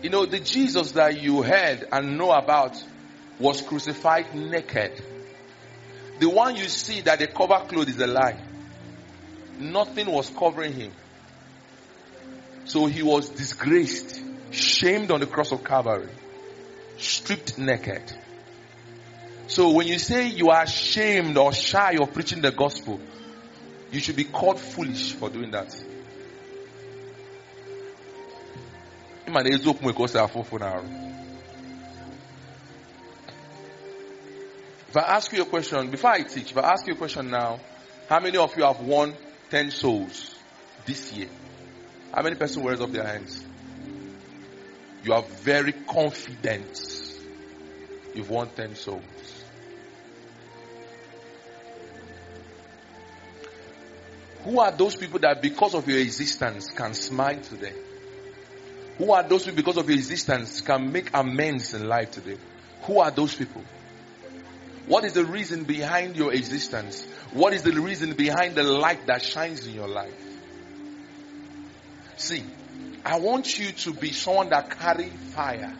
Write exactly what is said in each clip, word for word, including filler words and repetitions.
You know, the Jesus that you heard and know about was crucified naked. The one you see that they cover clothes is a lie. Nothing was covering him. So he was disgraced, shamed on the cross of Calvary, stripped naked. So when you say you are ashamed or shy of preaching the gospel, you should be called foolish for doing that. If I ask you a question, before I teach, if I ask you a question now, how many of you have won ten souls this year? How many persons raise up their hands? You are very confident you've won ten souls. Who are those people that because of your existence can smile today? Who are those people because of your existence can make amends in life today? Who are those people? What is the reason behind your existence? What is the reason behind the light that shines in your life? See, I want you to be someone that carry fire.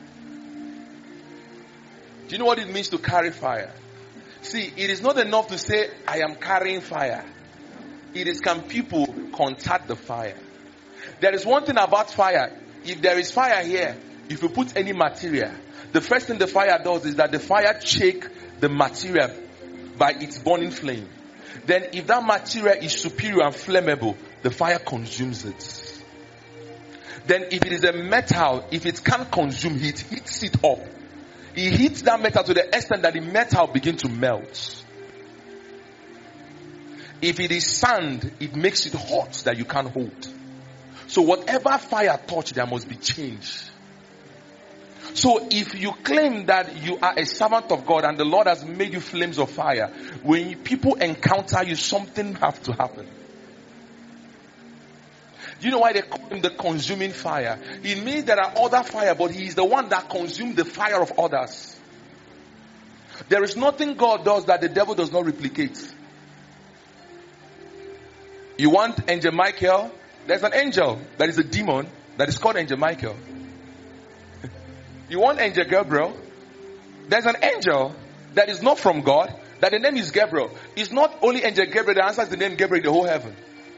Do you know what it means to carry fire? See, it is not enough to say, I am carrying fire. It is, can people contact the fire? There is one thing about fire. If there is fire here, if you put any material, the first thing the fire does is that the fire shakes the material by its burning flame. Then if that material is superior and flammable, the fire consumes it. Then if it is a metal, if it can't consume heat, it heats it up. It heats that metal to the extent that the metal begins to melt. If it is sand, it makes it hot that you can't hold. So whatever fire touch, there must be change. So if you claim that you are a servant of God and the Lord has made you flames of fire, when people encounter you, something has to happen. Do you know why they call him the consuming fire? It means there are other fire, but he is the one that consumes the fire of others. There is nothing God does that the devil does not replicate. You want Angel Michael? There's an angel that is a demon that is called Angel Michael. You want Angel Gabriel? There's an angel that is not from God, that the name is Gabriel. It's not only Angel Gabriel that answers the name Gabriel in the whole heaven.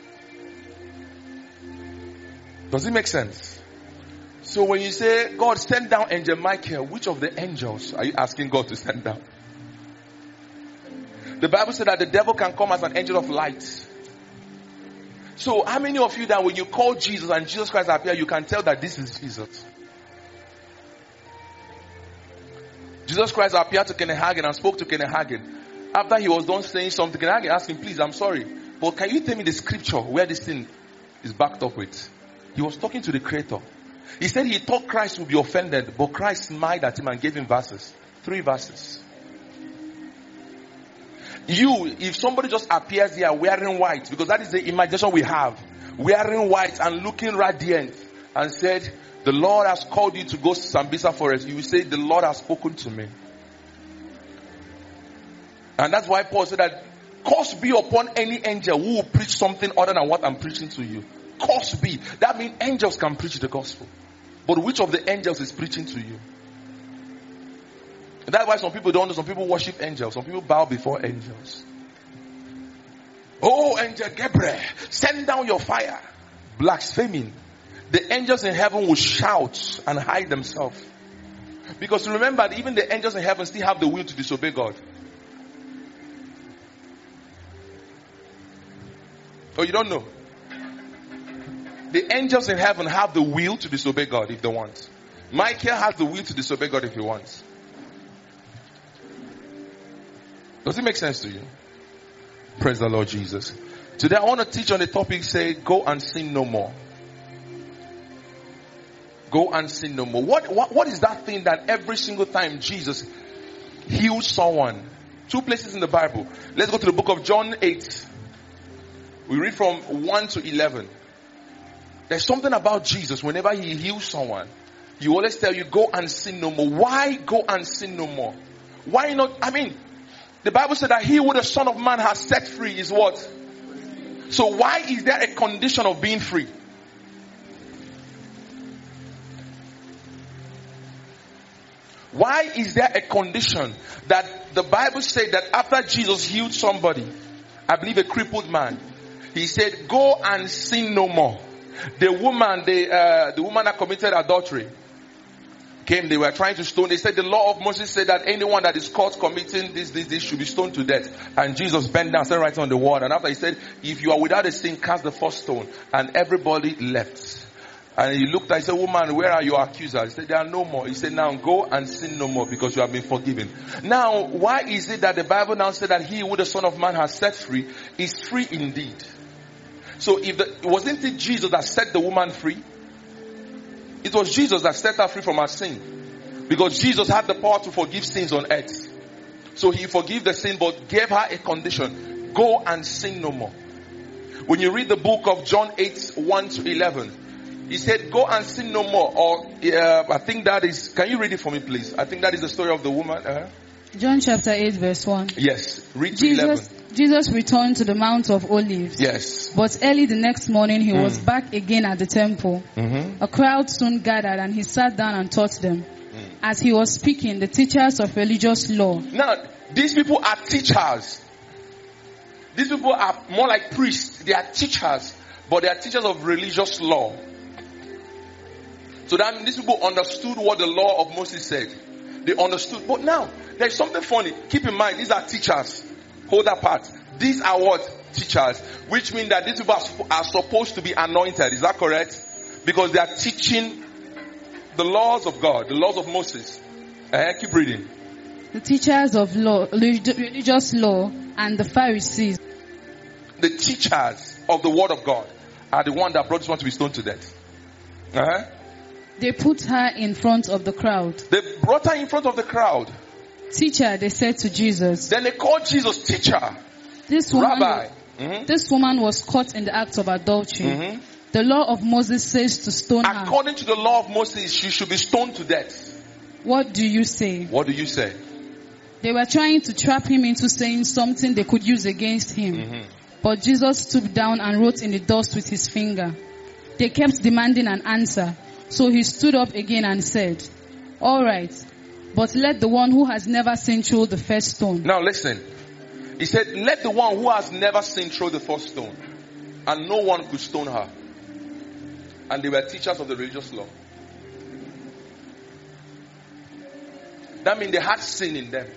Does it make sense? So when you say, God, send down Angel Michael, which of the angels are you asking God to send down? The Bible said that the devil can come as an angel of light. So how many of you that when you call Jesus and Jesus Christ appear, you can tell that this is Jesus? Jesus Christ appeared to Kenneth Hagin and spoke to Kenneth Hagin. After he was done saying something, Kenneth Hagin asked him, please, I'm sorry, but can you tell me the scripture where this thing is backed up with? He was talking to the Creator. He said he thought Christ would be offended, but Christ smiled at him and gave him verses. Three verses. You, if somebody just appears here wearing white, because that is the imagination we have, wearing white and looking radiant, and said, the Lord has called you to go to Sambisa Forest, you will say, the Lord has spoken to me. And that's why Paul said that, curse be upon any angel who will preach something other than what I'm preaching to you. Curse be. That means angels can preach the gospel. But which of the angels is preaching to you? And that's why some people don't know. Some people worship angels. Some people bow before angels. Oh, Angel Gabriel, send down your fire. Blaspheming. The angels in heaven will shout and hide themselves. Because remember, even the angels in heaven still have the will to disobey God. Oh, you don't know? The angels in heaven have the will to disobey God if they want. Michael has the will to disobey God if he wants. Does it make sense to you? Praise the Lord Jesus. Today I want to teach on the topic, say, go and sin no more. Go and sin no more. What, what, what is that thing that every single time Jesus heals someone? Two places in the Bible. Let's go to the book of John eight. We read from one to eleven. There's something about Jesus. Whenever he heals someone, he always tell you, go and sin no more. Why go and sin no more? Why not? I mean, the Bible said that he who the Son of Man has set free is what? So why is there a condition of being free? Why is there a condition that the Bible said that after Jesus healed somebody, I believe a crippled man, he said, go and sin no more. The woman, the, uh, the woman that committed adultery came, they were trying to stone. They said the law of Moses said that anyone that is caught committing this, this, this should be stoned to death. And Jesus bent down, started writing on the wall. And after he said, if you are without a sin, cast the first stone. And everybody left. And he looked at, he said, woman, where are your accusers? He said, there are no more. He said, now go and sin no more because you have been forgiven. Now, why is it that the Bible now said that he who the Son of Man has set free is free indeed? So if the, wasn't it Jesus that set the woman free? It was Jesus that set her free from her sin. Because Jesus had the power to forgive sins on earth. So he forgave the sin but gave her a condition. Go and sin no more. When you read the book of John eight, one to eleven, he said, go and sin no more. Or uh, I think that is, can you read it for me please? I think that is the story of the woman. Uh-huh. John chapter eight verse one. Yes. Read to Jesus, eleven. Jesus returned to the Mount of Olives. Yes. But early the next morning he Mm. was back again at the temple. Mm-hmm. A crowd soon gathered and he sat down and taught them. Mm. As he was speaking, the teachers of religious law. Now, these people are teachers. These people are more like priests. They are teachers. But they are teachers of religious law. So that means these people understood what the law of Moses said. They understood. But now, there's something funny. Keep in mind, these are teachers. Hold that part. These are what? Teachers. Which means that these people are, are supposed to be anointed. Is that correct? Because they are teaching the laws of God. The laws of Moses. Uh, keep reading. The teachers of law, religious law and the Pharisees. The teachers of the word of God are the one that brought this one to be stoned to death. Uh-huh. They put her in front of the crowd. They brought her in front of the crowd. Teacher, they said to Jesus. Then they called Jesus teacher. This woman, Rabbi. Mm-hmm. This woman was caught in the act of adultery. Mm-hmm. The law of Moses says to stone her. According to the law of Moses, she should be stoned to death. What do you say? What do you say? They were trying to trap him into saying something they could use against him. Mm-hmm. But Jesus stooped down and wrote in the dust with his finger. They kept demanding an answer. So he stood up again and said, all right, but let the one who has never sinned throw the first stone. Now listen. He said, let the one who has never sinned throw the first stone. And no one could stone her. And they were teachers of the religious law. That means they had sin in them.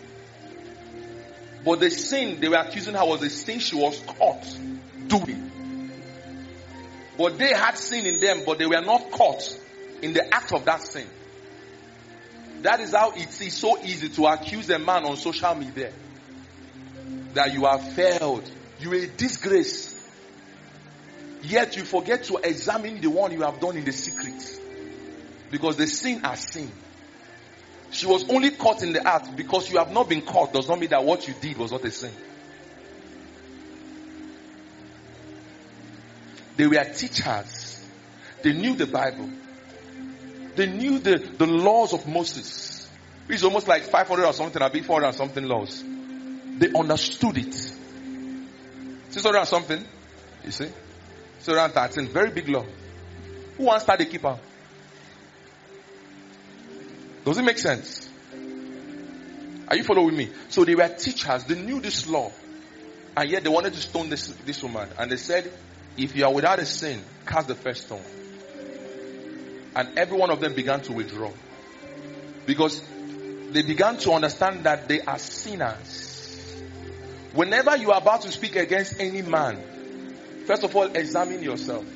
But the sin they were accusing her was the sin she was caught doing. But they had sin in them, but they were not caught in the act of that sin. That is how it is so easy to accuse a man on social media. That you have failed. You are a disgrace. Yet you forget to examine the one you have done in the secret. Because the sin are sin. She was only caught in the act. Because you have not been caught does not mean that what you did was not a sin. They were teachers. They knew the Bible. They knew the, the laws of Moses. It's almost like five hundred or something, or four hundred or something laws. They understood it. six hundred or something. You see? six hundred thirteen. Very big law. Who wants to start the keeper? Does it make sense? Are you following me? So they were teachers. They knew this law. And yet they wanted to stone this, this woman. And they said, if you are without a sin, cast the first stone. And every one of them began to withdraw. Because they began to understand that they are sinners. Whenever you are about to speak against any man, first of all, examine yourself.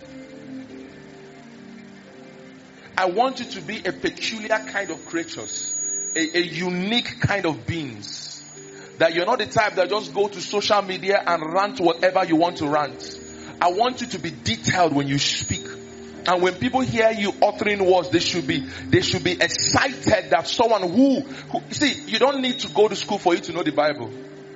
I want you to be a peculiar kind of creatures. A, a unique kind of beings. That you're not the type that just go to social media and rant whatever you want to rant. I want you to be detailed when you speak. And when people hear you uttering words, they should be, they should be excited that someone who, who, see, you don't need to go to school for you to know the Bible.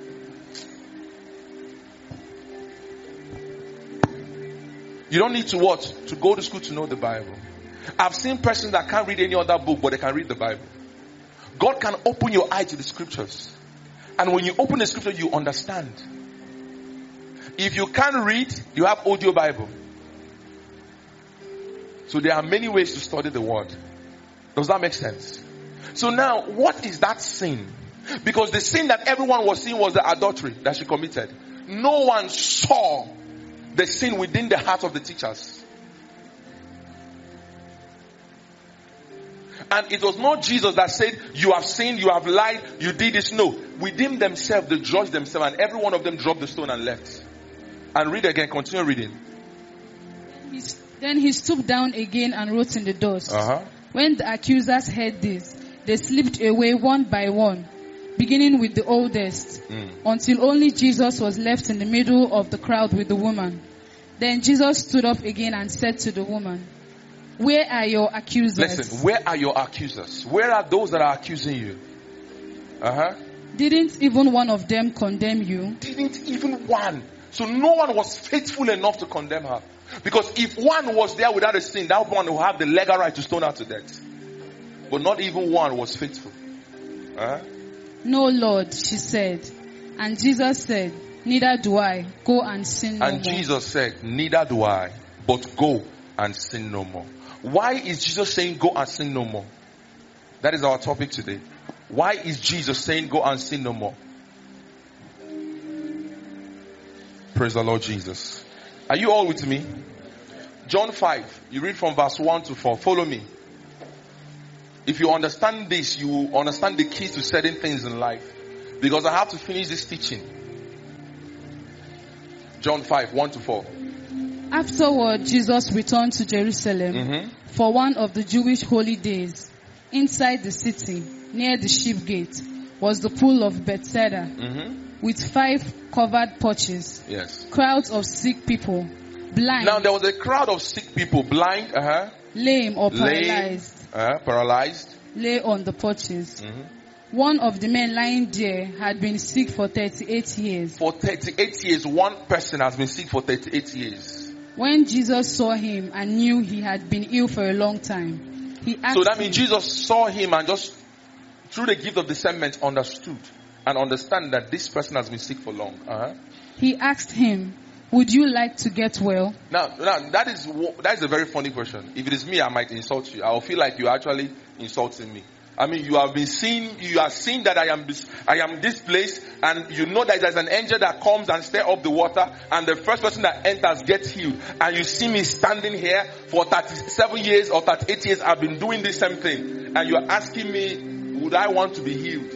You don't need to what? To go to school to know the Bible. I've seen persons that can't read any other book, but they can read the Bible. God can open your eye to the scriptures. And when you open the scripture, you understand. If you can't read, you have audio Bible. So there are many ways to study the word. Does that make sense? So now, what is that sin? Because the sin that everyone was seeing was the adultery that she committed. No one saw the sin within the heart of the teachers. And it was not Jesus that said, you have sinned, you have lied, you did this. No. Within themselves, they judged themselves, and every one of them dropped the stone and left. And read again, continue reading. Then he stooped down again and wrote in the dust. Uh-huh. When the accusers heard this, they slipped away one by one, beginning with the oldest, mm. until only Jesus was left in the middle of the crowd with the woman. Then Jesus stood up again and said to the woman, where are your accusers? Listen, where are your accusers? Where are those that are accusing you? Uh-huh. Didn't even one of them condemn you? Didn't even one. So no one was faithful enough to condemn her. Because if one was there without a sin, that one would have the legal right to stone her to death. But not even one was faithful. Uh-huh. No, Lord, she said. And Jesus said, neither do I. Go and sin no more. And Jesus said, neither do I, but go and sin no more. Why is Jesus saying go and sin no more? That is our topic today. Why is Jesus saying go and sin no more? Praise the Lord Jesus. Are you all with me? John five, you read from verse one to four. Follow me. If you understand this, you will understand the keys to certain things in life. Because I have to finish this teaching. John five, one to four. Afterward, Jesus returned to Jerusalem mm-hmm. for one of the Jewish holy days. Inside the city, near the sheep gate, was the pool of Bethesda, mm-hmm. with five covered porches. Yes. Crowds of sick people, blind. Now there was a crowd of sick people, blind, uh-huh. lame or paralyzed. Lame, uh, paralyzed. Lay on the porches. Mm-hmm. One of the men lying there had been sick for thirty-eight years. For thirty-eight years, one person has been sick for thirty-eight years. When Jesus saw him and knew he had been ill for a long time, he asked So that means him, Jesus saw him and just through the gift of discernment understood and understand that this person has been sick for long. Uh-huh. He asked him, would you like to get well? Now, now that is that is a very funny question. If it is me, I might insult you. I will feel like you're actually insulting me. I mean, you have been seeing, you have seen that I am, I am this place, and you know that there's an angel that comes and stir up the water, and the first person that enters gets healed. And you see me standing here for thirty-seven years or thirty-eight years, I've been doing this same thing. And you're asking me, would I want to be healed?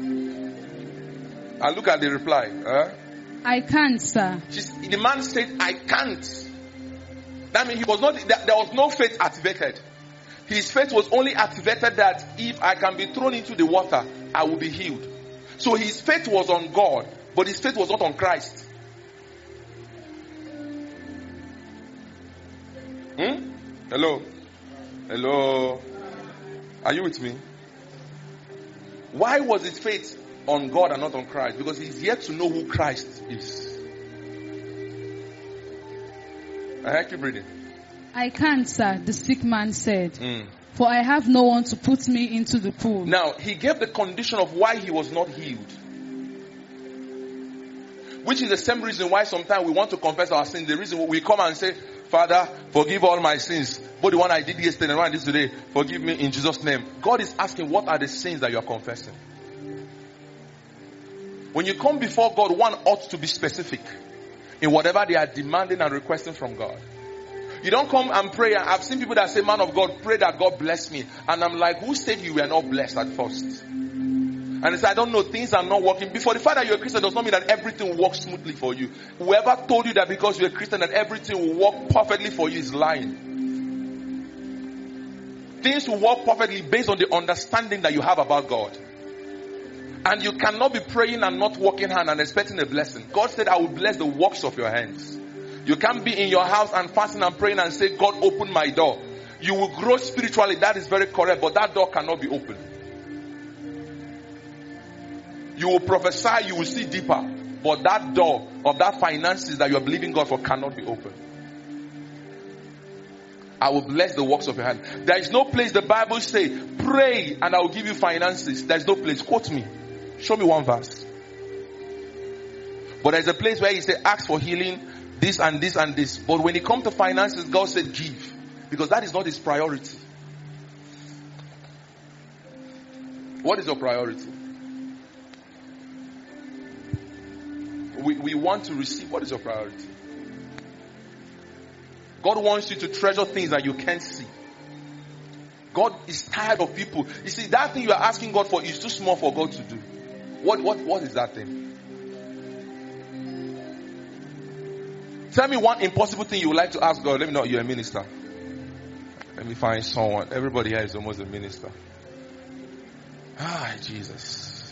And look at the reply. Huh? I can't, sir. She's, the man said, I can't. That means he was not, there was no faith activated. His faith was only activated that if I can be thrown into the water, I will be healed. So his faith was on God, but his faith was not on Christ. Hmm? Hello? Hello? Are you with me? Why was his faith on God and not on Christ? Because he's yet to know who Christ is. I keep reading. I can't, sir, the sick man said, mm. for I have no one to put me into the pool. Now, he gave the condition of why he was not healed. Which is the same reason why sometimes we want to confess our sins. The reason we come and say, Father, forgive all my sins. Both the one I did yesterday and the one I did today, forgive me in Jesus' name. God is asking, what are the sins that you are confessing? When you come before God, one ought to be specific in whatever they are demanding and requesting from God. You don't come and pray. I've seen people that say, man of God, pray that God bless me. And I'm like, who said you were not blessed at first? And they say, I don't know, things are not working. Before the fact that you're a Christian does not mean that everything works smoothly for you. Whoever told you that because you're a Christian that everything will work perfectly for you is lying. Things will work perfectly based on the understanding that you have about God. And you cannot be praying and not working hard and expecting a blessing. God said, I will bless the works of your hands. You can't be in your house and fasting and praying and say, God, open my door. You will grow spiritually. That is very correct. But that door cannot be opened. You will prophesy. You will see deeper. But that door of that finances that you are believing God for cannot be opened. I will bless the works of your hand. There is no place the Bible says, pray and I will give you finances. There is no place. Quote me. Show me one verse. But there is a place where he said, ask for healing. This and this and this. But when it comes to finances, God said give. Because that is not his priority. What is your priority? We, we want to receive. What is your priority? God wants you to treasure things that you can't see. God is tired of people. You see, that thing you are asking God for is too small for God to do. What, what, what is that thing? Tell me one impossible thing you would like to ask God. Let me know you're a minister. Let me find someone. Everybody here is almost a minister. Ah, Jesus.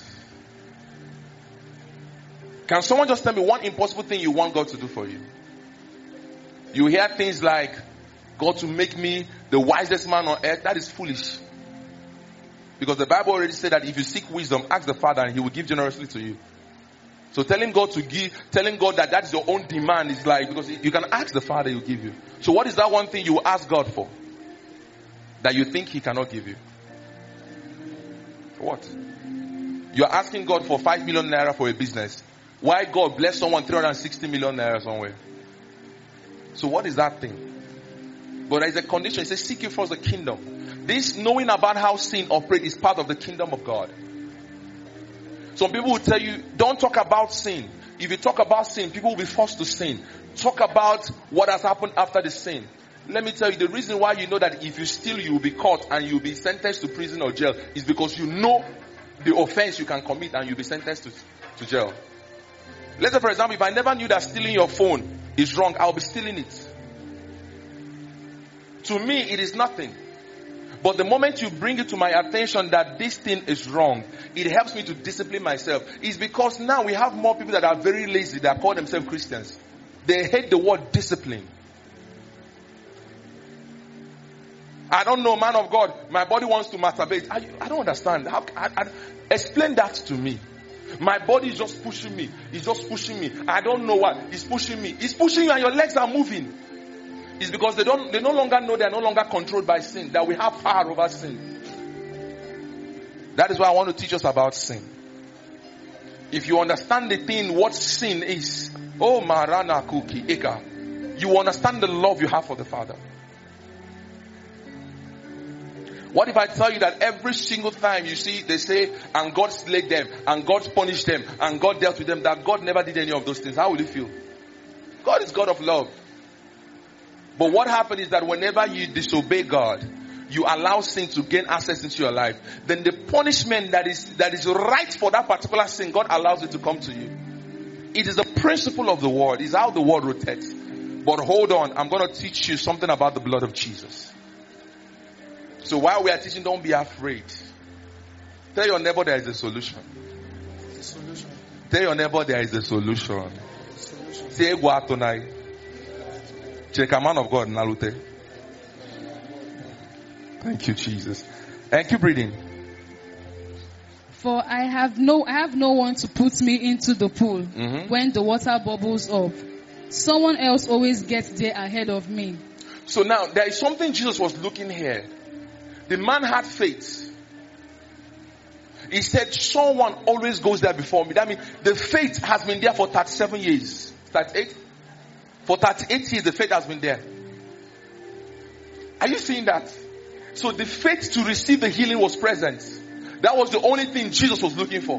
Can someone just tell me one impossible thing you want God to do for you? You hear things like, God to make me the wisest man on earth. That is foolish. Because the Bible already said that if you seek wisdom, ask the Father and He will give generously to you. So telling God to give, telling God that that is your own demand is like, because you can ask the Father, He will give you. So what is that one thing you will ask God for that you think He cannot give you? For what? You are asking God for five million naira for a business. Why God bless someone three hundred sixty million naira somewhere? So what is that thing? But there is a condition. It says, seek ye first the kingdom. This knowing about how sin operates is part of the kingdom of God. Some people will tell you, don't talk about sin. If you talk about sin, people will be forced to sin. Talk about what has happened after the sin. Let me tell you, the reason why you know that if you steal, you will be caught and you will be sentenced to prison or jail is because you know the offense you can commit and you'll be sentenced to, to jail. Let's say, for example, if I never knew that stealing your phone is wrong, I'll be stealing it. To me, it is nothing. But the moment you bring it to my attention that this thing is wrong, it helps me to discipline myself. It's because now we have more people that are very lazy that call themselves Christians. They hate the word discipline. I don't know, man of God, my body wants to masturbate. I, I don't understand. How, I, I, explain that to me. My body is just pushing me. It's just pushing me. I don't know what. It's pushing me. It's pushing you and your legs are moving. It's because they don't, they no longer know they are no longer controlled by sin. That we have power over sin. That is why I want to teach us about sin. If you understand the thing, what sin is, oh Marana Kuki Eka, you understand the love you have for the Father. What if I tell you that every single time you see, they say, and God slayed them, and God punished them, and God dealt with them, that God never did any of those things? How will you feel? God is God of love. But what happened is that whenever you disobey God, you allow sin to gain access into your life. Then the punishment that is that is right for that particular sin, God allows it to come to you. It is the principle of the world. It's how the world rotates. But hold on, I'm going to teach you something about the blood of Jesus. So while we are teaching, don't be afraid. Tell your neighbor there is a solution. A solution. Tell your neighbor there is a solution. Say what tonight. Check a man of God, Nalute. Thank you, Jesus. And keep reading. For I have no, I have no one to put me into the pool Mm-hmm. when the water bubbles up. Someone else always gets there ahead of me. So now there is something Jesus was looking here. The man had faith. He said, someone always goes there before me. That means the faith has been there for thirty-seven years. thirty-eight? For thirty-eight years, the faith has been there. Are you seeing that? So the faith to receive the healing was present. That was the only thing Jesus was looking for.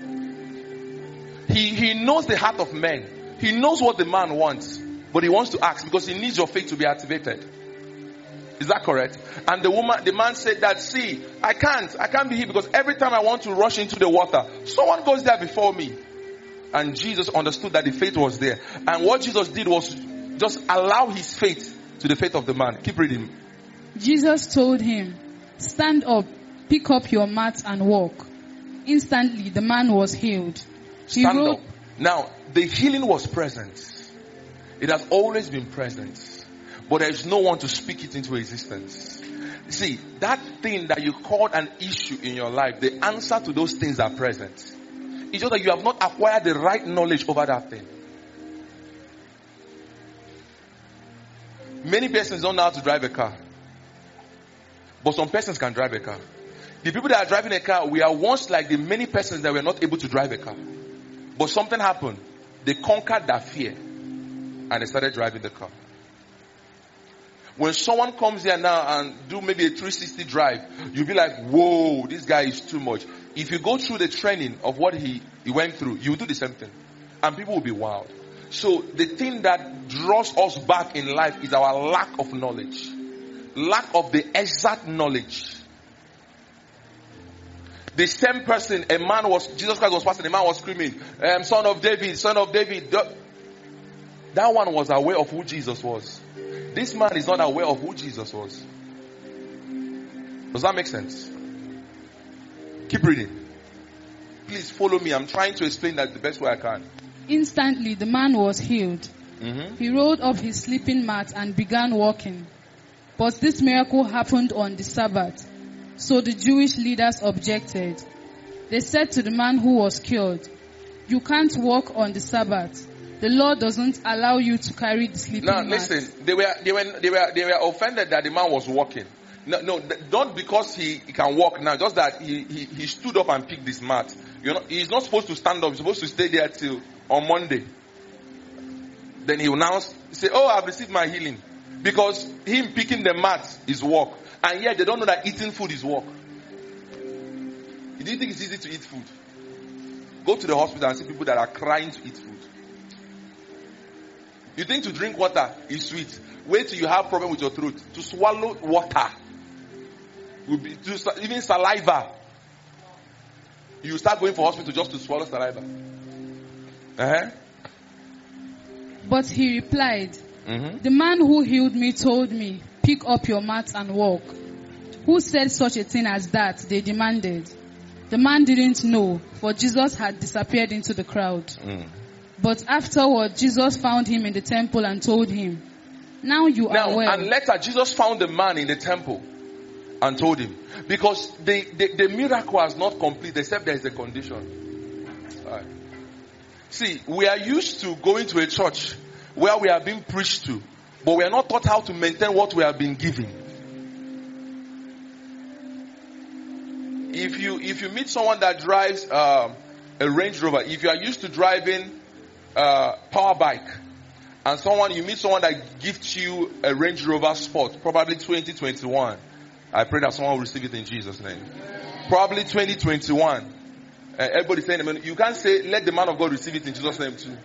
He, he knows the heart of men. He knows what the man wants. But he wants to ask because he needs your faith to be activated. Is that correct? And the woman, the man said that, see, I can't, I can't be here because every time I want to rush into the water, someone goes there before me. And Jesus understood that the faith was there. And what Jesus did was just allow his faith to the faith of the man. Keep reading. Jesus told him, stand up, pick up your mat and walk. Instantly, the man was healed. He Stand wrote, up. Now, the healing was present. It has always been present. But there is no one to speak it into existence. See, that thing that you called an issue in your life, the answer to those things are present. It's just that you have not acquired the right knowledge over that thing. Many persons don't know how to drive a car. But some persons can drive a car. The people that are driving a car, we are once like the many persons that were not able to drive a car. But something happened. They conquered that fear. And they started driving the car. When someone comes here now and do maybe a three sixty drive, you'll be like, whoa, this guy is too much. If you go through the training of what he, he went through, you will do the same thing. And people will be wowed. So the thing that draws us back in life is our lack of knowledge. Lack of the exact knowledge. The same person, a man was, Jesus Christ was passing, a man was screaming, um, son of David, son of David. That one was aware of who Jesus was. This man is not aware of who Jesus was. Does that make sense? Keep reading. Please follow me. I'm trying to explain that the best way I can. Instantly the man was healed. Mm-hmm. He rolled up his sleeping mat and began walking. But this miracle happened on the Sabbath. So the Jewish leaders objected. They said to the man who was cured, "You can't walk on the Sabbath. The law doesn't allow you to carry the sleeping Now, mat." listen, they were, they were, they were, they were offended that the man was walking. No, no, not because he, he can walk now, just that he, he, he stood up and picked this mat. You know, he's not supposed to stand up. He's supposed to stay there till on Monday. Then he will now say, "Oh, I've received my healing." Because him picking the mat is work. And yet they don't know that eating food is work. You do think it's easy to eat food? Go to the hospital and see people that are crying to eat food. You think to drink water is sweet. Wait till you have problem with your throat. To swallow water, will be, to, even saliva, you start going for hospital just to swallow saliva. Uh-huh. But he replied, Mm-hmm. "The man who healed me told me, 'Pick up your mat and walk.' Who said such a thing as that?" they demanded. The man didn't know, for Jesus had disappeared into the crowd. Mm. But afterward, Jesus found him in the temple and told him, "Now you Now, are well." and later, Jesus found the man in the temple and told him. Because the, the, the miracle was not complete except there is a condition. Right. See, we are used to going to a church where we are being preached to, but we are not taught how to maintain what we have been given. If you if you meet someone that drives uh, a Range Rover, if you are used to driving uh, power bike, and someone you meet someone that gifts you a Range Rover Sport, probably twenty twenty-one. I pray that someone will receive it in Jesus' name. Probably twenty twenty-one. Uh, everybody saying amen. You can't say, "Let the man of God receive it in Jesus' name too."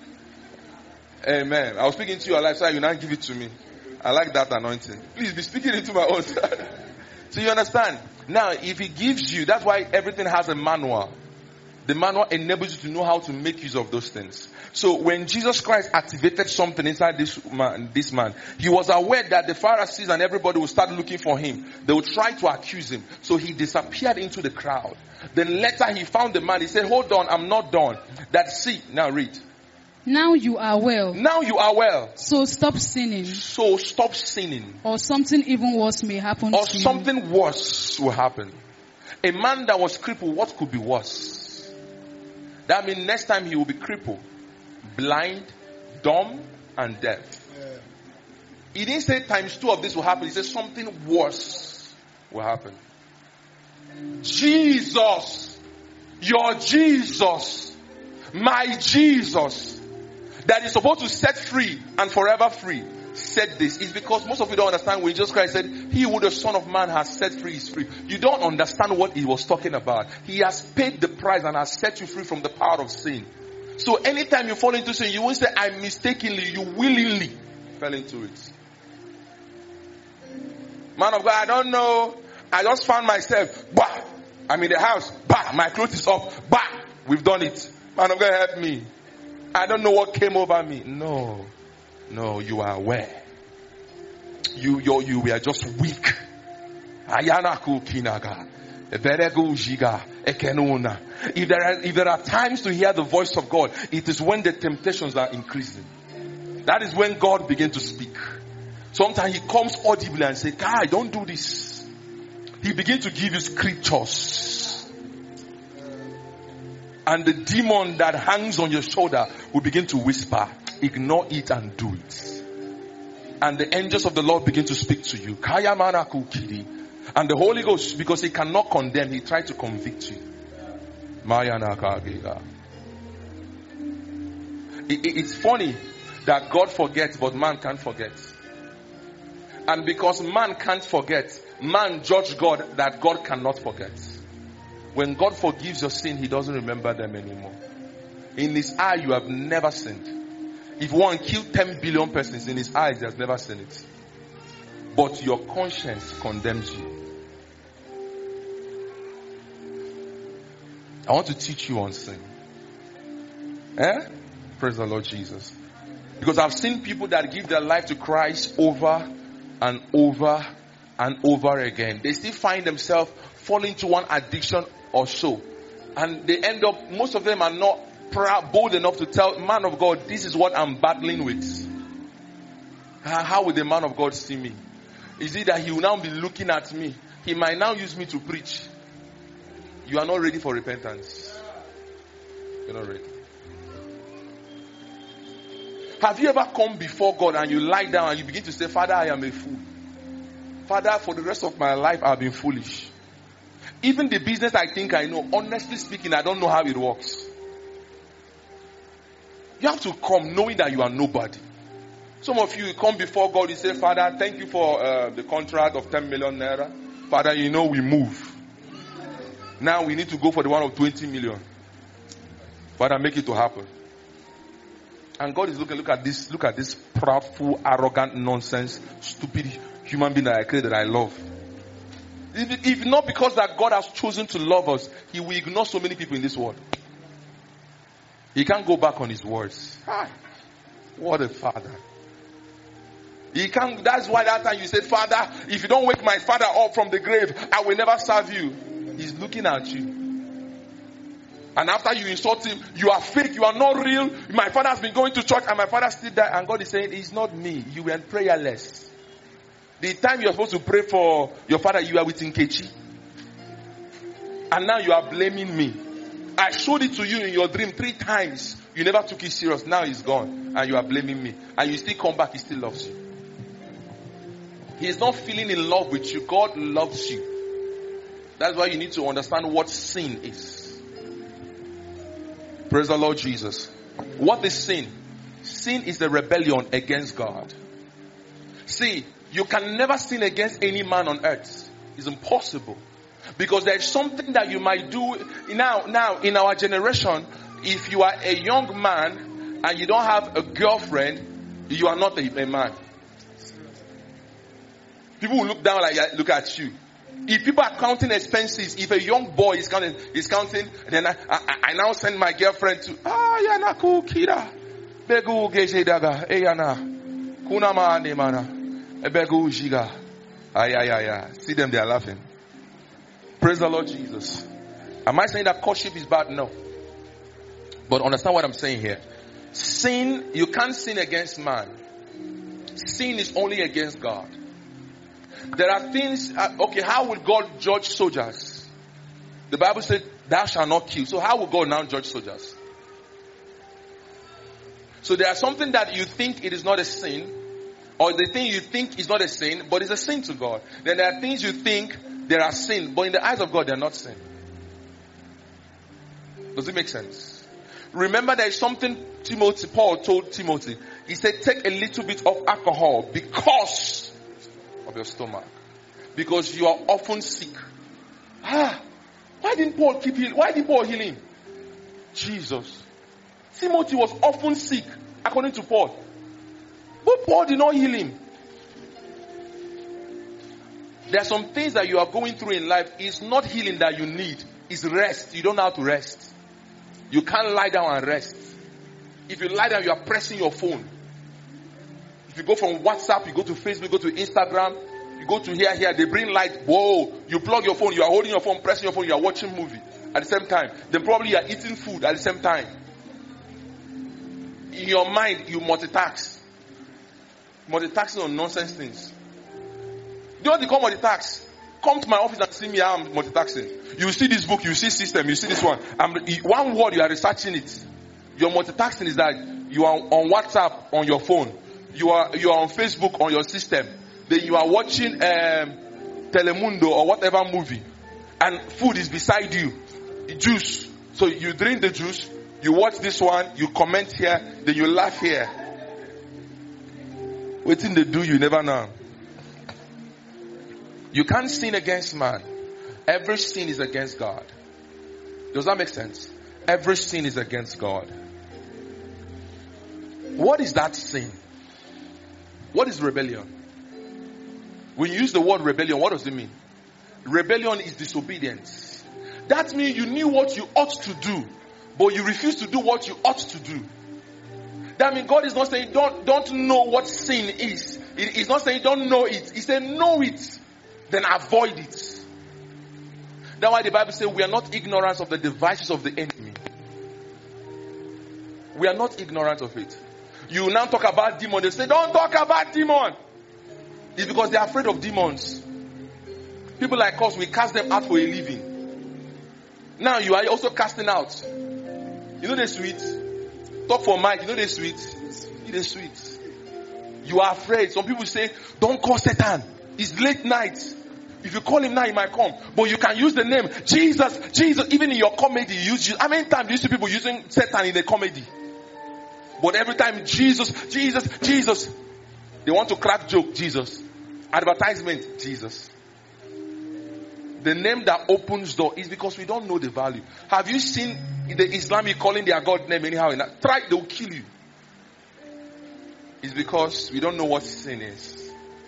Amen. I was speaking to your life, so you now give it to me. I like that anointing. Please be speaking into my own. So you understand? Now, if he gives you, that's why everything has a manual. The manual enables you to know how to make use of those things. So when Jesus Christ activated something inside this man, this man, he was aware that the Pharisees and everybody would start looking for him. They would try to accuse him. So he disappeared into the crowd. Then later he found the man. He said, "Hold on, I'm not done." That see, now read. "Now you are well. Now you are well. So stop sinning, So stop sinning. or something even worse may happen Or to you." something worse will happen. A man that was crippled, what could be worse? That means next time he will be crippled, blind, dumb, and deaf. Yeah. He didn't say times two of this will happen. He said something worse will happen. Jesus, your Jesus, my Jesus, that is supposed to set free and forever free, said this. It's because most of you don't understand when Jesus Christ said, "He who the Son of Man has set free is free." You don't understand what he was talking about. He has paid the price and has set you free from the power of sin. So anytime you fall into sin, you won't say, "I mistakenly," you willingly fell into it. Man of God, I don't know. I just found myself, bah, I'm in the house, bah, my clothes is off, bah, we've done it. Man of God, help me. I don't know what came over me. No. No, you are aware. You, you, you were just weak. If there are, if there are times to hear the voice of God, it is when the temptations are increasing. That is when God begins to speak. Sometimes he comes audibly and says, "Guy, don't do this." He begins to give you scriptures. And the demon that hangs on your shoulder will begin to whisper, "Ignore it and do it." And the angels of the Lord begin to speak to you. And the Holy Ghost, because he cannot condemn, he tries to convict you. It, it, it's funny that God forgets, but man can't forget. And because man can't forget, man judge God that God cannot forget. When God forgives your sin, he doesn't remember them anymore. In his eye, you have never sinned. If one killed ten billion persons, in his eyes, he has never seen it. But your conscience condemns you. I want to teach you on sin. Eh? Praise the Lord Jesus. Because I've seen people that give their life to Christ over and over and over again. They still find themselves falling into one addiction or so. And they end up, most of them are not proud, bold enough to tell, man of God, this is what I'm battling with. How will the man of God see me? Is it that he will now be looking at me? He might now use me to preach. You are not ready for repentance. You're not ready. Have you ever come before God and you lie down and you begin to say, Father, I am a fool. Father, for the rest of my life, I've been foolish. Even the business I think I know, honestly speaking, I don't know how it works. You have to come knowing that you are nobody. Some of you come before God, you say, Father, thank you for uh, the contract of ten million naira. Father, you know we move. Now we need to go for the one of twenty million. Father, make it to happen. And God is looking, look at this, look at this proudful, arrogant, nonsense, stupid human being that I created that I love. If, if not because that God has chosen to love us, he will ignore so many people in this world. He can't go back on his words. Ah, what a father. He can't, that's why that time you said, Father, if you don't wake my father up from the grave, I will never serve you. He's looking at you. And after you insult him, you are fake, you are not real. My father has been going to church and my father still died. And God is saying, it's not me. You were prayerless. The time you are supposed to pray for your father, you are with Nkechi. And now you are blaming me. I showed it to you in your dream three times. You never took it serious. Now he's gone. And you are blaming me. And you still come back, he still loves you. He is not feeling in love with you. God loves you. That's why you need to understand what sin is. Praise the Lord Jesus. What is sin? Sin is the rebellion against God. See, you can never sin against any man on earth. It's impossible. Because there is something that you might do. Now, now in our generation, if you are a young man and you don't have a girlfriend, you are not a, a man. People will look down like look at you. If people are counting expenses, if a young boy is counting, is counting, then I, I, I now send my girlfriend to ah yana kukira begu gejedaga eyana kunama nemana begu jiga ay ay ay ay. See them, they are laughing. Praise the Lord Jesus. Am I saying that courtship is bad? No. But understand what I'm saying here. Sin, you can't sin against man. Sin is only against God. There are things, uh, okay, how will God judge soldiers? The Bible said, thou shalt not kill. So how will God now judge soldiers? So there are something that you think it is not a sin, or the thing you think is not a sin, but it's a sin to God. Then there are things you think there are sin, but in the eyes of God, they are not sin. Does it make sense? Remember, there is something Timothy, Paul told Timothy. He said, take a little bit of alcohol because of your stomach. Because you are often sick. Ah, why didn't Paul keep healing? Why did Paul heal him? Jesus. Timothy was often sick, according to Paul. But Paul did not heal him. There are some things that you are going through in life. It's not healing that you need. It's rest. You don't know how to rest. You can't lie down and rest. If you lie down, you are pressing your phone. If you go from WhatsApp, you go to Facebook, go to Instagram, you go to here, here, they bring light. Whoa, you plug your phone, you are holding your phone, pressing your phone, you are watching movie at the same time. Then probably you are eating food at the same time. In your mind, you multitask. Multitasking on nonsense things. Do not become multitask. Come to my office and see me how I'm multitasking. You see this book, you see system, you see this one. I'm, one word, you are researching it. Your multitasking is that you are on WhatsApp on your phone. You are you are on Facebook on your system. Then you are watching um, Telemundo or whatever movie. And food is beside you. Juice. So you drink the juice. You watch this one. You comment here. Then you laugh here. Waiting they do, you never know. You can't sin against man. Every sin is against God. Does that make sense? Every sin is against God. What is that sin? What is rebellion? When you use the word rebellion, what does it mean? Rebellion is disobedience. That means you knew what you ought to do, but you refuse to do what you ought to do. That means God is not saying don't, don't know what sin is. He's not saying don't know it. He said know it, then avoid it. That's why the Bible says we are not ignorant of the devices of the enemy. We are not ignorant of it. You now talk about demons. They say don't talk about demons. It's because they are afraid of demons. People like us, we cast them out for a living. Now you are also casting out. You know the sweet? Talk for Mike. You know the sweet? It is sweet. You are afraid. Some people say, don't call Satan. It's late night. If you call him now, he might come. But you can use the name Jesus, Jesus. Even in your comedy, you use. How many times do you see people using Satan in the comedy? But every time Jesus, Jesus, Jesus. They want to crack joke, Jesus. Advertisement, Jesus. The name that opens door is because we don't know the value. Have you seen the Islamic calling their God name anyhow? Try, they will kill you. It's because we don't know what sin is.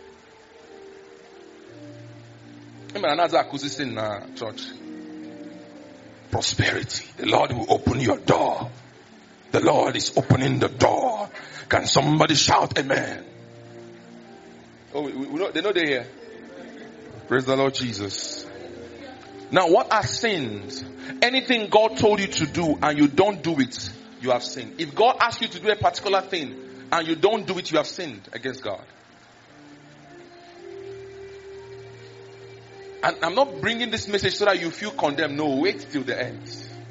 In church. Prosperity. The Lord will open your door. The Lord is opening the door. Can somebody shout amen? Oh, we, we know, they know they're here. Praise the Lord Jesus. Now, what are sins? Anything God told you to do and you don't do it, you have sinned. If God asks you to do a particular thing and you don't do it, you have sinned against God. And I'm not bringing this message so that you feel condemned. No, wait till the end.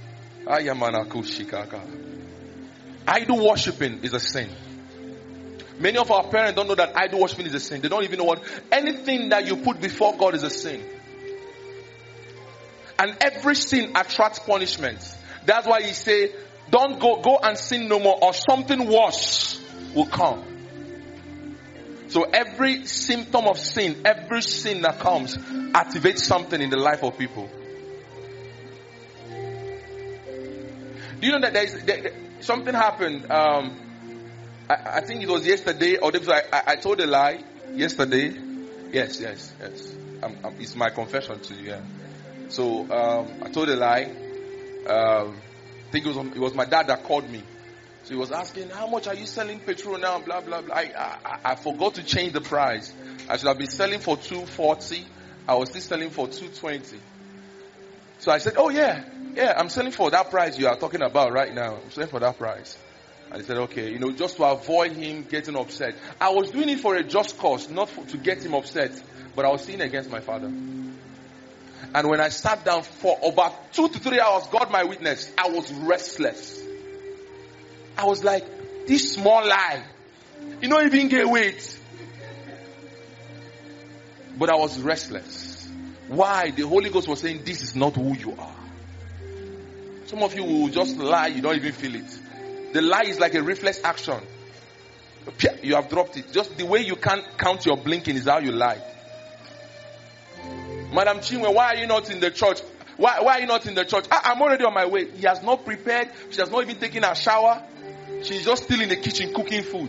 Idol worshipping is a sin. Many of our parents don't know that idol worshipping is a sin. They don't even know what anything that you put before God is a sin. And every sin attracts punishment. That's why he say, don't go, go and sin no more, or something worse will come. So every symptom of sin, every sin that comes, activates something in the life of people. Do you know that there is there, there, something happened? Um, I, I think it was yesterday, or I, I, I told a lie yesterday. Yes, yes, yes. I'm, I'm, it's my confession to you. Yeah. So um, I told a lie. Um, I think it was it was my dad that called me. So he was asking, how much are you selling petrol now? Blah blah blah. I, I I forgot to change the price. I should have been selling for two forty. I was still selling for two twenty. So I said, oh yeah, yeah, I'm selling for that price you are talking about right now. I'm selling for that price. And he said, okay, you know, just to avoid him getting upset. I was doing it for a just cause, not for, to get him upset, but I was sinning against my father. And when I sat down for about two to three hours, God my witness, I was restless. I was like, this small lie, you don't even get weight. But I was restless. Why? The Holy Ghost was saying, this is not who you are. Some of you will just lie, you don't even feel it. The lie is like a reflex action. You have dropped it. Just the way you can't count your blinking is how you lie. Madam Chinwe, why are you not in the church? Why, why are you not in the church? I, I'm already on my way. He has not prepared. She has not even taken her shower. She's just still in the kitchen cooking food.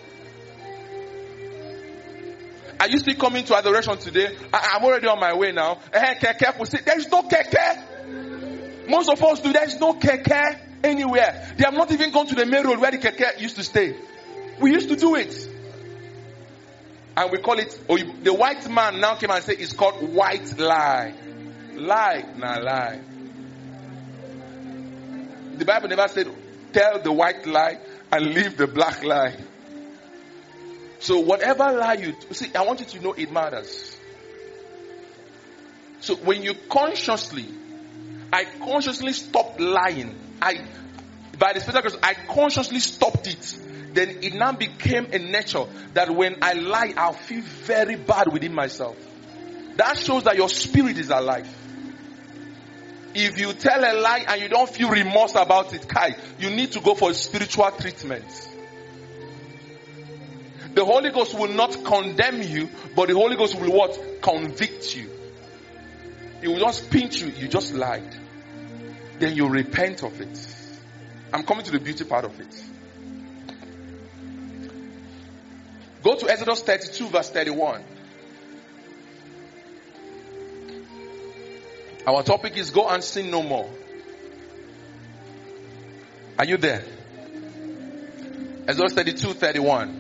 Are you still coming to adoration today? I, I'm already on my way now. Eh, keke, we say, there is no keke. Most of us do. There is no keke anywhere. They have not even gone to the main road where the keke used to stay. We used to do it. And we call it, or the white man now came and said it's called white lie. Lie, nah lie. The Bible never said tell the white lie and leave the black lie. So whatever lie you, see, I want you to know it matters. So when you consciously, I consciously stopped lying. I, by the Spirit of God, I consciously stopped it. Then it now became a nature that when I lie, I'll feel very bad within myself. That shows that your spirit is alive. If you tell a lie and you don't feel remorse about it, Kai, you need to go for spiritual treatment. The Holy Ghost will not condemn you, but the Holy Ghost will what? Convict you. He will just pinch you. You just lied. Then you repent of it. I'm coming to the beauty part of it. Go to Exodus thirty-two verse thirty-one. Our topic is go and sin no more. Are you there? Exodus thirty-two thirty-one.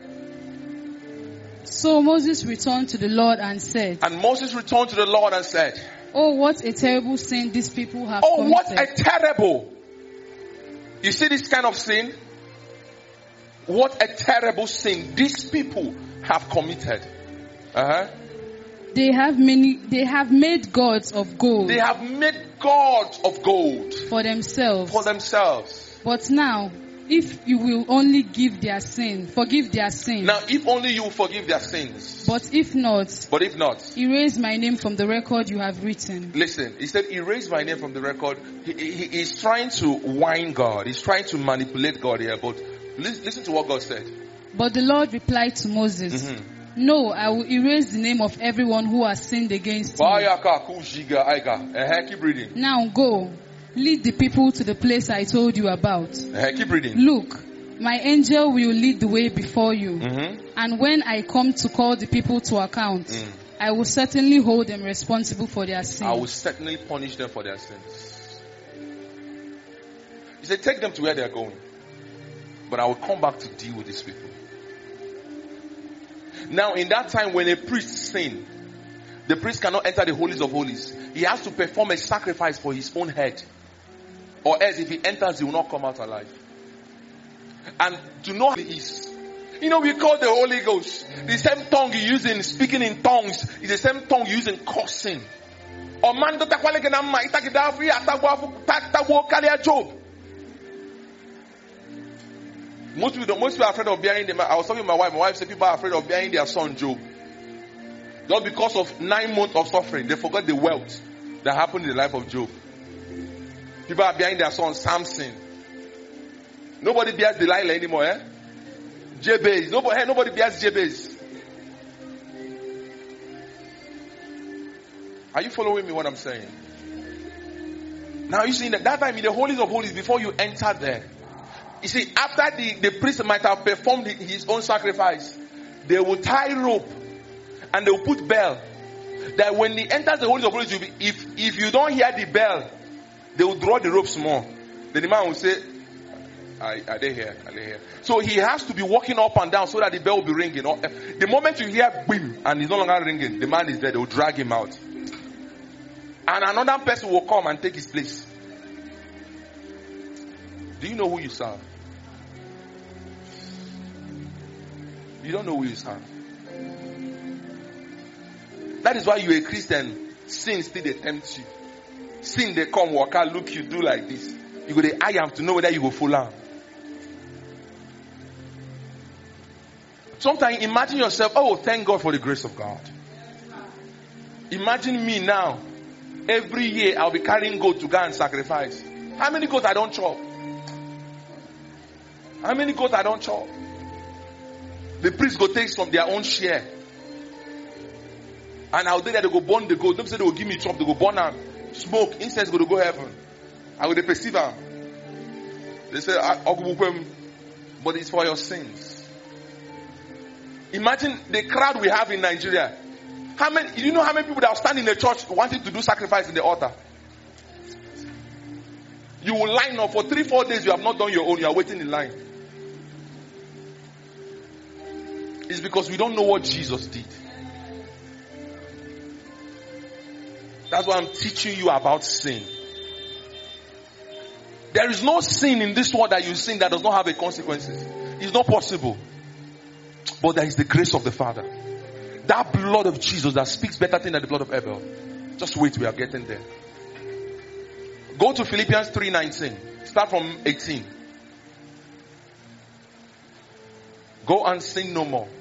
So Moses returned to the Lord and said, And Moses returned to the Lord and said, Oh, what a terrible sin these people have Oh, committed. what a terrible. You see this kind of sin? What a terrible sin these people have committed. Uh-huh. They have many, they have made gods of gold They have made gods of gold for themselves. for themselves. But now, if you will only give their sin, forgive their sin. Now, if only you forgive their sins. But if not, But if not, erase my name from the record you have written. listen, he said, erase my name from the record. He, he, he's trying to whine God. He's trying to manipulate God here. But listen, listen to what God said. But the Lord replied to Moses, Mhm. No, I will erase the name of everyone who has sinned against me. Uh-huh, keep reading. Now go, lead the people to the place I told you about. Uh-huh, keep reading. Look, my angel will lead the way before you. Mhm. And when I come to call the people to account, Mm. I will certainly hold them responsible for their sin. I will certainly punish them for their sins. He said, take them to where they are going. But I will come back to deal with these people. Now, in that time when a priest sinned, the priest cannot enter the holies of holies. He has to perform a sacrifice for his own head. Or else if he enters, he will not come out alive. And to know how he is. You know, we call the Holy Ghost. The same tongue you use in speaking in tongues is the same tongue you use in cursing. Or man, Job. Most people, don't, most people are afraid of bearing them. I was talking to my wife. My wife said people are afraid of bearing their son Job. Just because of nine months of suffering, they forgot the wealth that happened in the life of Job. People are bearing their son Samson. Nobody bears Delilah anymore, eh? Jabez. Nobody, hey, nobody bears Jabez. Are you following me what I'm saying? Now you see that, that time in the holies of holies, before you enter there, you see, after the, the priest might have performed his own sacrifice, they will tie rope and they will put bell. That when he enters the holies of holies, be, if if you don't hear the bell, they will draw the ropes more. Then the man will say, Are, are they here? Are they here? So he has to be walking up and down so that the bell will be ringing. The moment you hear boom and it's no longer ringing, the man is there. They will drag him out. And another person will come and take his place. Do you know who you serve? You don't know who you serve. That is why you're a Christian. Sin still they tempt you. Sin they come, walk out, look you, do like this. You go the I have to know whether you go follow. Sometimes imagine yourself, oh, thank God for the grace of God. Imagine me now. Every year I'll be carrying goat to go and sacrifice. How many goats I don't chop? How many goats I don't chop? The priest go take some their own share. And out there they go burn the goat. Don't say they will give me chop, they go burn and smoke. Incense go to go heaven. I will perceive them. They say, but it's for your sins. Imagine the crowd we have in Nigeria. How many, you know how many people that stand in the church wanting to do sacrifice in the altar? You will line up for three, four days. You have not done your own. You are waiting in line. It's because we don't know what Jesus did. That's why I'm teaching you about sin. There is no sin in this world that you sin that does not have a consequences. It's not possible. But there is the grace of the Father. That blood of Jesus that speaks better things than the blood of Abel. Just wait, we are getting there. Go to Philippians three nineteen. Start from eighteen. Go and sin no more.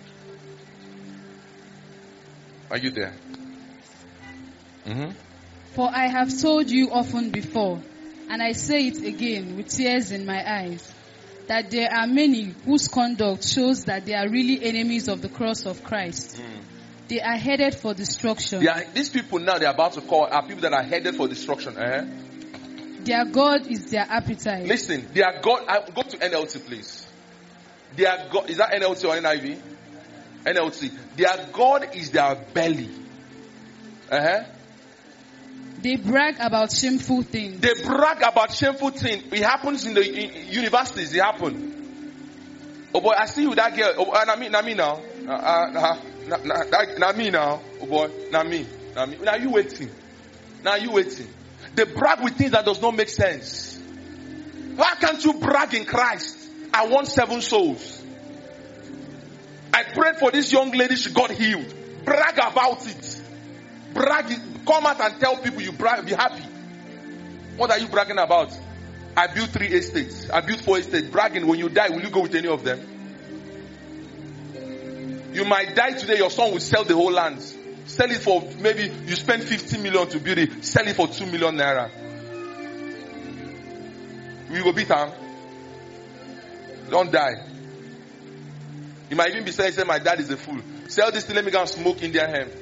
Are you there? Mm-hmm. For I have told you often before, and I say it again with tears in my eyes, that there are many whose conduct shows that they are really enemies of the cross of Christ. Mm. They are headed for destruction. They are, these people now they're about to call are people that are headed for destruction. Eh? Their God is their appetite. Listen, their God. I, go to N L T, please. Their God is that N L T or N I V? N L T. Their God is their belly. Uh-huh. They brag about shameful things. They brag about shameful things. It happens in the in universities. It happens. Oh boy, I see you that girl. Oh, uh, na me, na me now. Uh, uh, na, na, na, na me now. Oh boy, na me, na me. Now you waiting. Now you waiting. They brag with things that does not make sense. Why can't you brag in Christ? I want seven souls. I prayed for this young lady. She got healed. Brag about it. Brag it. Come out and tell people you brag. Be happy. What are you bragging about? I built three estates. I built four estates. Bragging. When you die, will you go with any of them? You might die today. Your son will sell the whole land. Sell it for maybe you spend fifty million to build it. Sell it for two million naira. We will beat him. Don't die. You might even be saying, say, my dad is a fool. Sell this thing, let me go and smoke Indian hemp.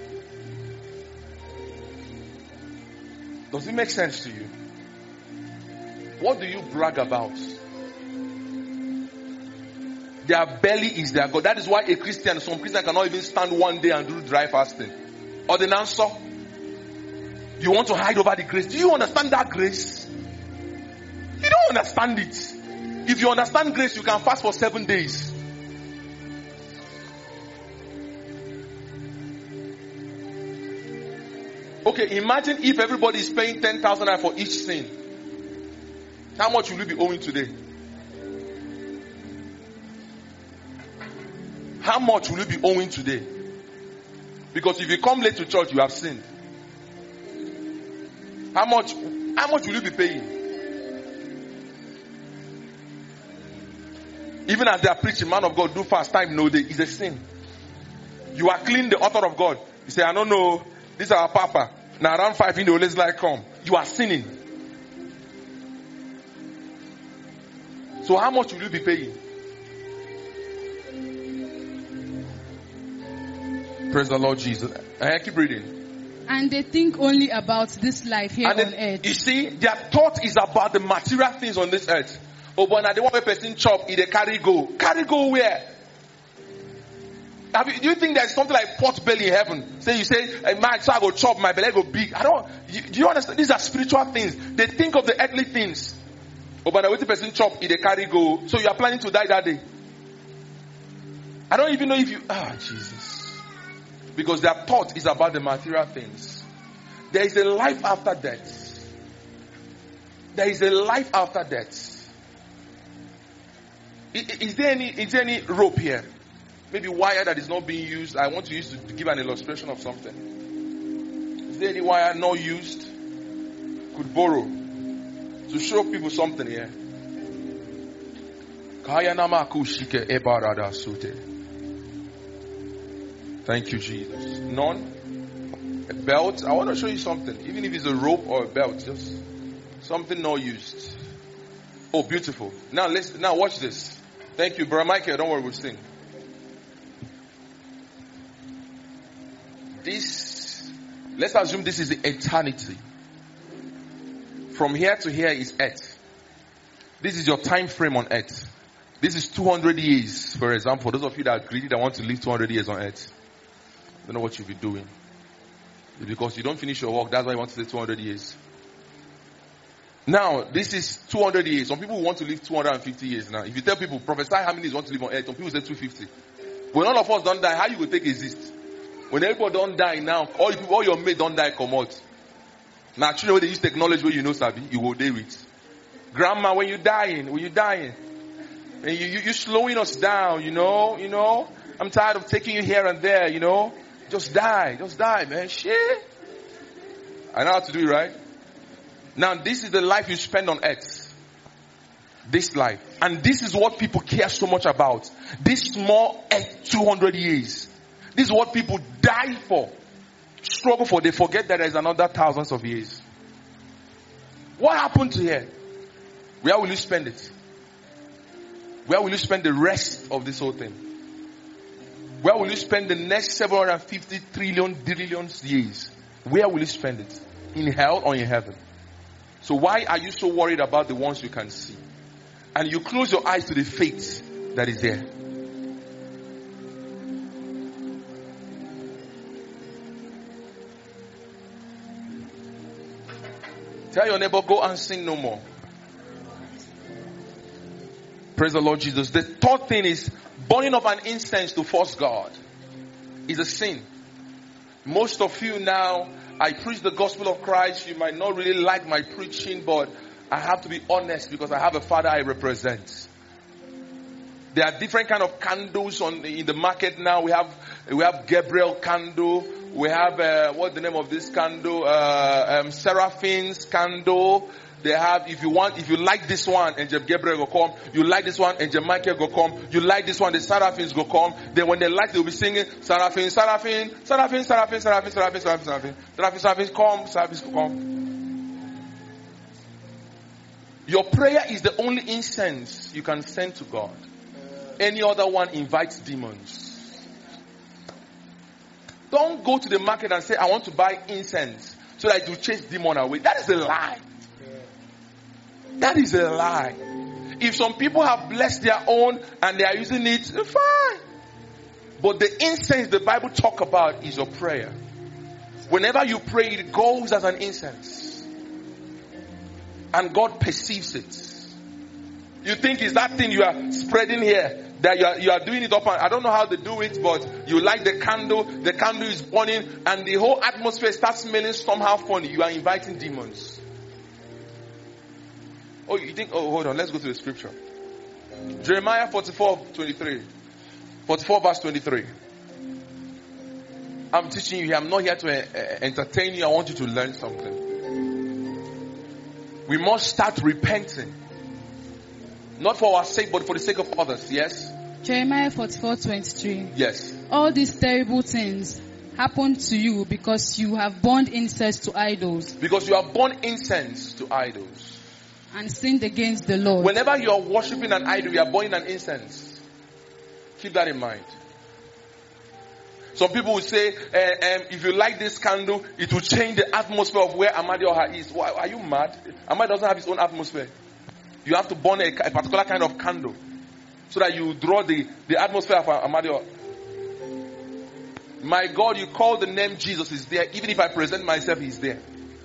Does it make sense to you? What do you brag about? Their belly is their God. That is why a Christian, some Christians cannot even stand one day and do dry fasting. Or the answer, you want to hide over the grace. Do you understand that grace? You don't understand it. If you understand grace, you can fast for seven days. Okay, imagine if everybody is paying ten thousand naira for each sin. How much will you be owing today? How much will you be owing today? Because if you come late to church, you have sinned. How much, how much will you be paying? Even as they are preaching, man of God, do fast time, no day, is a sin. You are clean the author of God. You say, I don't know, this is our papa. Now around five in the always like come. You are sinning. So how much will you be paying? Praise the Lord Jesus. I keep reading. And they think only about this life here and on then, earth. You see, their thought is about the material things on this earth. Oh, but now they want a person chop, they carry go. Carry go where? Have you, do you think there's something like pot belly in heaven? Say you say, hey, my child go chop, my belly go big. I don't. You, do you understand? These are spiritual things. They think of the earthly things. Oh, but now with the person chop, they carry go. So you are planning to die that day. I don't even know if you. Ah, Jesus. Because their thought is about the material things. There is a life after death. There is a life after death. Is, is there any is there any rope here? Maybe wire that is not being used. I want to use to give an illustration of something. Is there any wire not used? Could borrow to show people something here. Thank you, Jesus. None. A belt. I want to show you something. Even if it's a rope or a belt, just something not used. Oh, beautiful. Now let's now watch this. Thank you, Brother Michael. Don't worry, we'll sing. This, let's assume this is the eternity. From here to here is earth. This is your time frame on earth. This is two hundred years, for example. Those of you that are greedy, that want to live two hundred years on earth. I don't know what you'll be doing. It's because you don't finish your work, that's why you want to stay two hundred years. Now, this is two hundred years. Some people want to live two hundred fifty years now. If you tell people, prophesy how many years you want to live on earth, some people say two hundred fifty. When all of us don't die, how you will take exist? When everybody don't die now, all, you, all your mates don't die, come out. Now, children, when they use technology where you know, Sabi, you will deal with. Grandma, when you dying, when you dying, and you, you, you're slowing us down, you know, you know. I'm tired of taking you here and there, you know. Just die, just die, man. Shit. I know how to do it, right? Now, this is the life you spend on earth. This life. And this is what people care so much about. This small earth, two hundred years. This is what people die for. Struggle for. They forget that there is another thousands of years. What happened to here? Where will you spend it? Where will you spend the rest of this whole thing? Where will you spend the next seven hundred fifty trillion trillions years? Where will you spend it? In hell or in heaven? So why are you so worried about the ones you can see? And you close your eyes to the fate that is there. Tell your neighbor, go and sin no more. Praise the Lord Jesus. The third thing is burning of an incense to force God is a sin. Most of you now, I preach the gospel of Christ. You might not really like my preaching, but I have to be honest because I have a father I represent. There are different kind of candles on in the market now. We have we have Gabriel candle. We have uh, what's the name of this candle? Uh, um, Seraphim's candle. They have, if you want, if you like this one, Angel Gabriel will come. You like this one, Angel Michael will come. You like this one, the Seraphims will come. Then when they like, they'll be singing Seraphim, Seraphim, Seraphim, Seraphim, Seraphim, Seraphim, Seraphim, Seraphim, Seraphim, Seraphim, come, Seraphim, come. Your prayer is the only incense you can send to God. Any other one invites demons. Don't go to the market and say, I want to buy incense so that it will chase demon away. That is a lie. That is a lie. If some people have blessed their own and they are using it, fine. But the incense the Bible talk about is your prayer. Whenever you pray, it goes as an incense. And God perceives it. You think it's that thing you are spreading here, that you are, you are doing it up. And I don't know how they do it, but you light the candle, the candle is burning, and the whole atmosphere starts smelling somehow funny. You are inviting demons. Oh, you think, oh, hold on, let's go to the scripture. Jeremiah forty-four, twenty-three. forty-four verse twenty-three. I'm teaching you here. I'm not here to uh, entertain you. I want you to learn something. We must start repenting. Not for our sake, but for the sake of others. Yes? Jeremiah forty-four, twenty-three. Yes. All these terrible things happened to you because you have burned incense to idols. Because you have burned incense to idols. And sinned against the Lord. Whenever you are worshiping an idol, you are burning an incense. Keep that in mind. Some people will say, uh, um, if you light this candle, it will change the atmosphere of where Amadioha is. Why, are you mad? Ahmad doesn't have his own atmosphere. You have to burn a, a particular kind of candle so that you draw the, the atmosphere of Amadioha. My God, you call the name Jesus is there. Even if I present myself, he's there.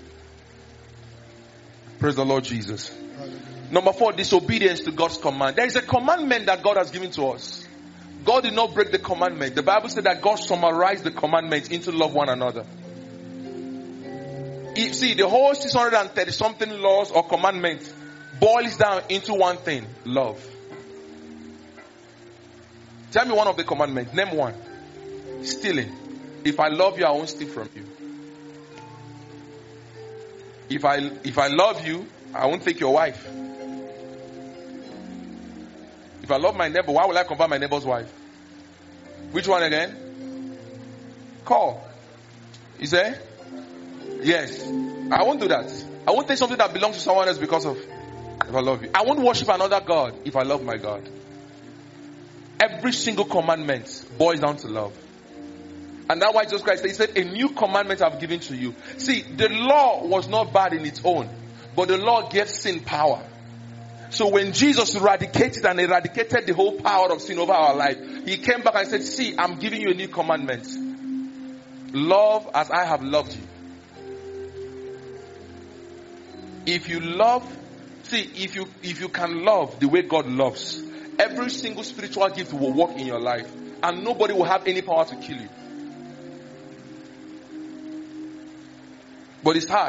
Praise the Lord Jesus. Hallelujah. Number four, disobedience to God's command. There is a commandment that God has given to us. God did not break the commandment. The Bible said that God summarized the commandments into love one another. You see, the whole six hundred thirty something laws or commandments boils down into one thing: love. Tell me one of the commandments. Name one. Stealing. If I love you, I won't steal from you. If I if I love you, I won't take your wife. If I love my neighbor, why will I convert my neighbor's wife? Which one again? Call. You say? Yes. I won't do that. I won't take something that belongs to someone else because of if I love you. I won't worship another God if I love my God. Every single commandment boils down to love. And that's why Jesus Christ said, he said, a new commandment I've given to you. See, the law was not bad in its own, but the law gave sin power. So when Jesus eradicated and eradicated the whole power of sin over our life, he came back and said, see, I'm giving you a new commandment. Love as I have loved you. If you love, see, if you, if you can love the way God loves, every single spiritual gift will work in your life and nobody will have any power to kill you. But it's hard.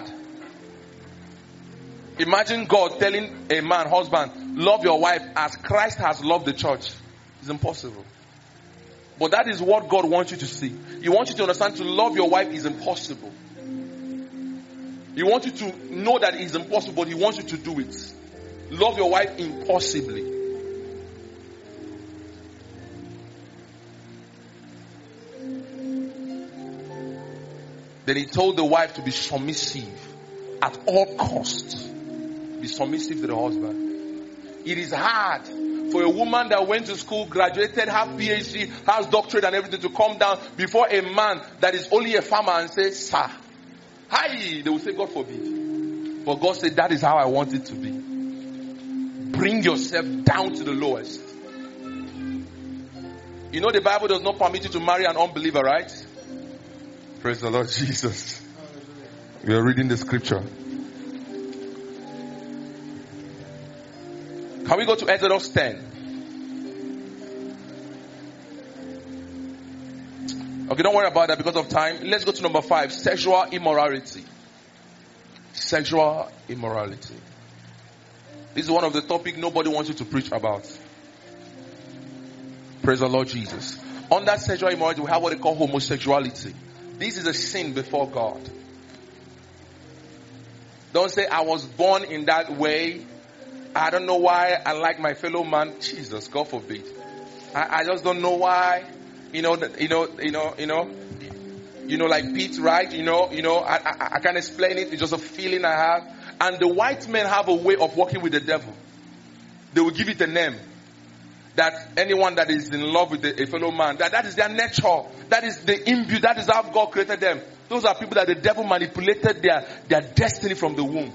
Imagine God telling a man, husband, love your wife as Christ has loved the church. It's impossible. But that is what God wants you to see. He wants you to understand to love your wife is impossible. He wants you to know that it is impossible, but he wants you to do it. Love your wife impossibly. Then he told the wife to be submissive at all costs. Be submissive to the husband. It is hard For a woman that went to school, graduated, have P H D, has doctorate and everything to come down before a man that is only a farmer and say, sir. Hi, they will say, God forbid. But God said, that is how I want it to be. Bring yourself down to the lowest. You know the Bible does not permit you to marry an unbeliever, right? Praise the Lord Jesus. We are reading the scripture. Can we go to Exodus ten? Okay, don't worry about that because of time. Let's go to number five. Sexual immorality. Sexual immorality. This is one of the topics nobody wants you to preach about. Praise the Lord Jesus. Under sexual immorality, we have what they call homosexuality. This is a sin before God. Don't say, I was born in that way. I don't know why I like my fellow man. Jesus, God forbid. I, I just don't know why. You know, you know, you know, you know, you know, like Pete, right? You know, you know, I, I, I can't explain it. It's just a feeling I have. And the white men have a way of working with the devil. They will give it a name. That anyone that is in love with a, a fellow man, that, that is their nature. That is the imbue. That is how God created them. Those are people that the devil manipulated their, their destiny from the womb.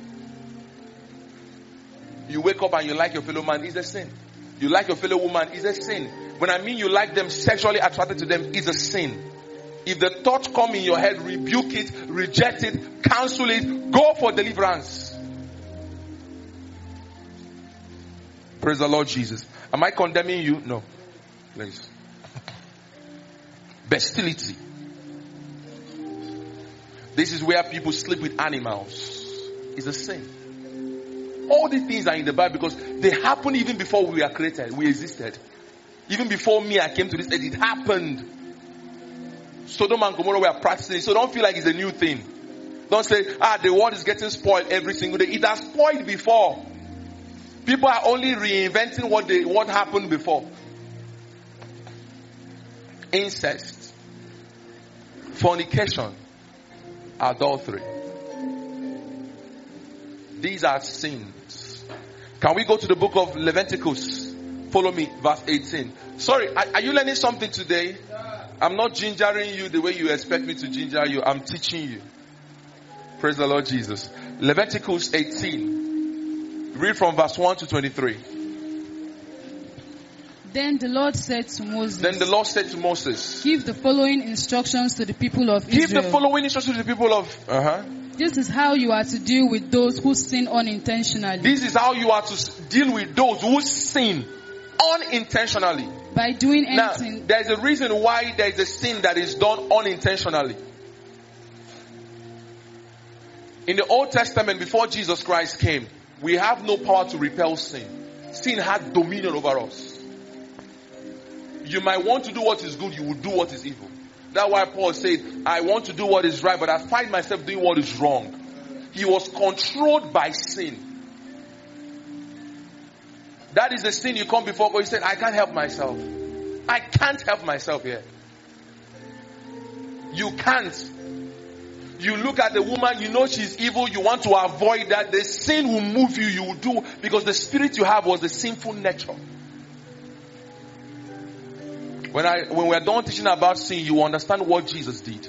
You wake up and you like your fellow man, it's a sin. You like your fellow woman, it's a sin. When I mean you like them, sexually attracted to them, it's a sin. If the thought come in your head, rebuke it, reject it, cancel it, go for deliverance. Praise the Lord Jesus. Am I condemning you? No. Please. Bestiality. This is where people sleep with animals. It's a sin. All these things are in the Bible because they happened even before we were created. We existed. Even before me, I came to this earth, it happened. Sodom and Gomorrah were practicing it. So don't feel like it's a new thing. Don't say, ah, the world is getting spoiled every single day. It has spoiled before. People are only reinventing what they what happened before. Incest, fornication, adultery. These are sins. Can we go to the book of Leviticus? Follow me, verse eighteen. Sorry, are, are you learning something today? I'm not gingering you the way you expect me to ginger you. I'm teaching you. Praise the Lord Jesus. Leviticus eighteen. Read from verse one to twenty-three. Then the Lord said to Moses. Then the Lord said to Moses. Give the following instructions to the people of Give Israel. the following instructions to the people of... Uh-huh. This is how you are to deal with those who sin unintentionally. This is how you are to deal with those who sin unintentionally. By doing anything. Now, there is a reason why there is a sin that is done unintentionally. In the Old Testament, before Jesus Christ came, we have no power to repel sin. Sin had dominion over us. You might want to do what is good, you will do what is evil. That's why Paul said, I want to do what is right, but I find myself doing what is wrong. He was controlled by sin. That is the sin you come before God. He said, I can't help myself. I can't help myself here. You can't. You look at the woman, you know she's evil, you want to avoid that. The sin will move you, you will do, because the spirit you have was the sinful nature. When I when we're done teaching about sin, you understand what Jesus did.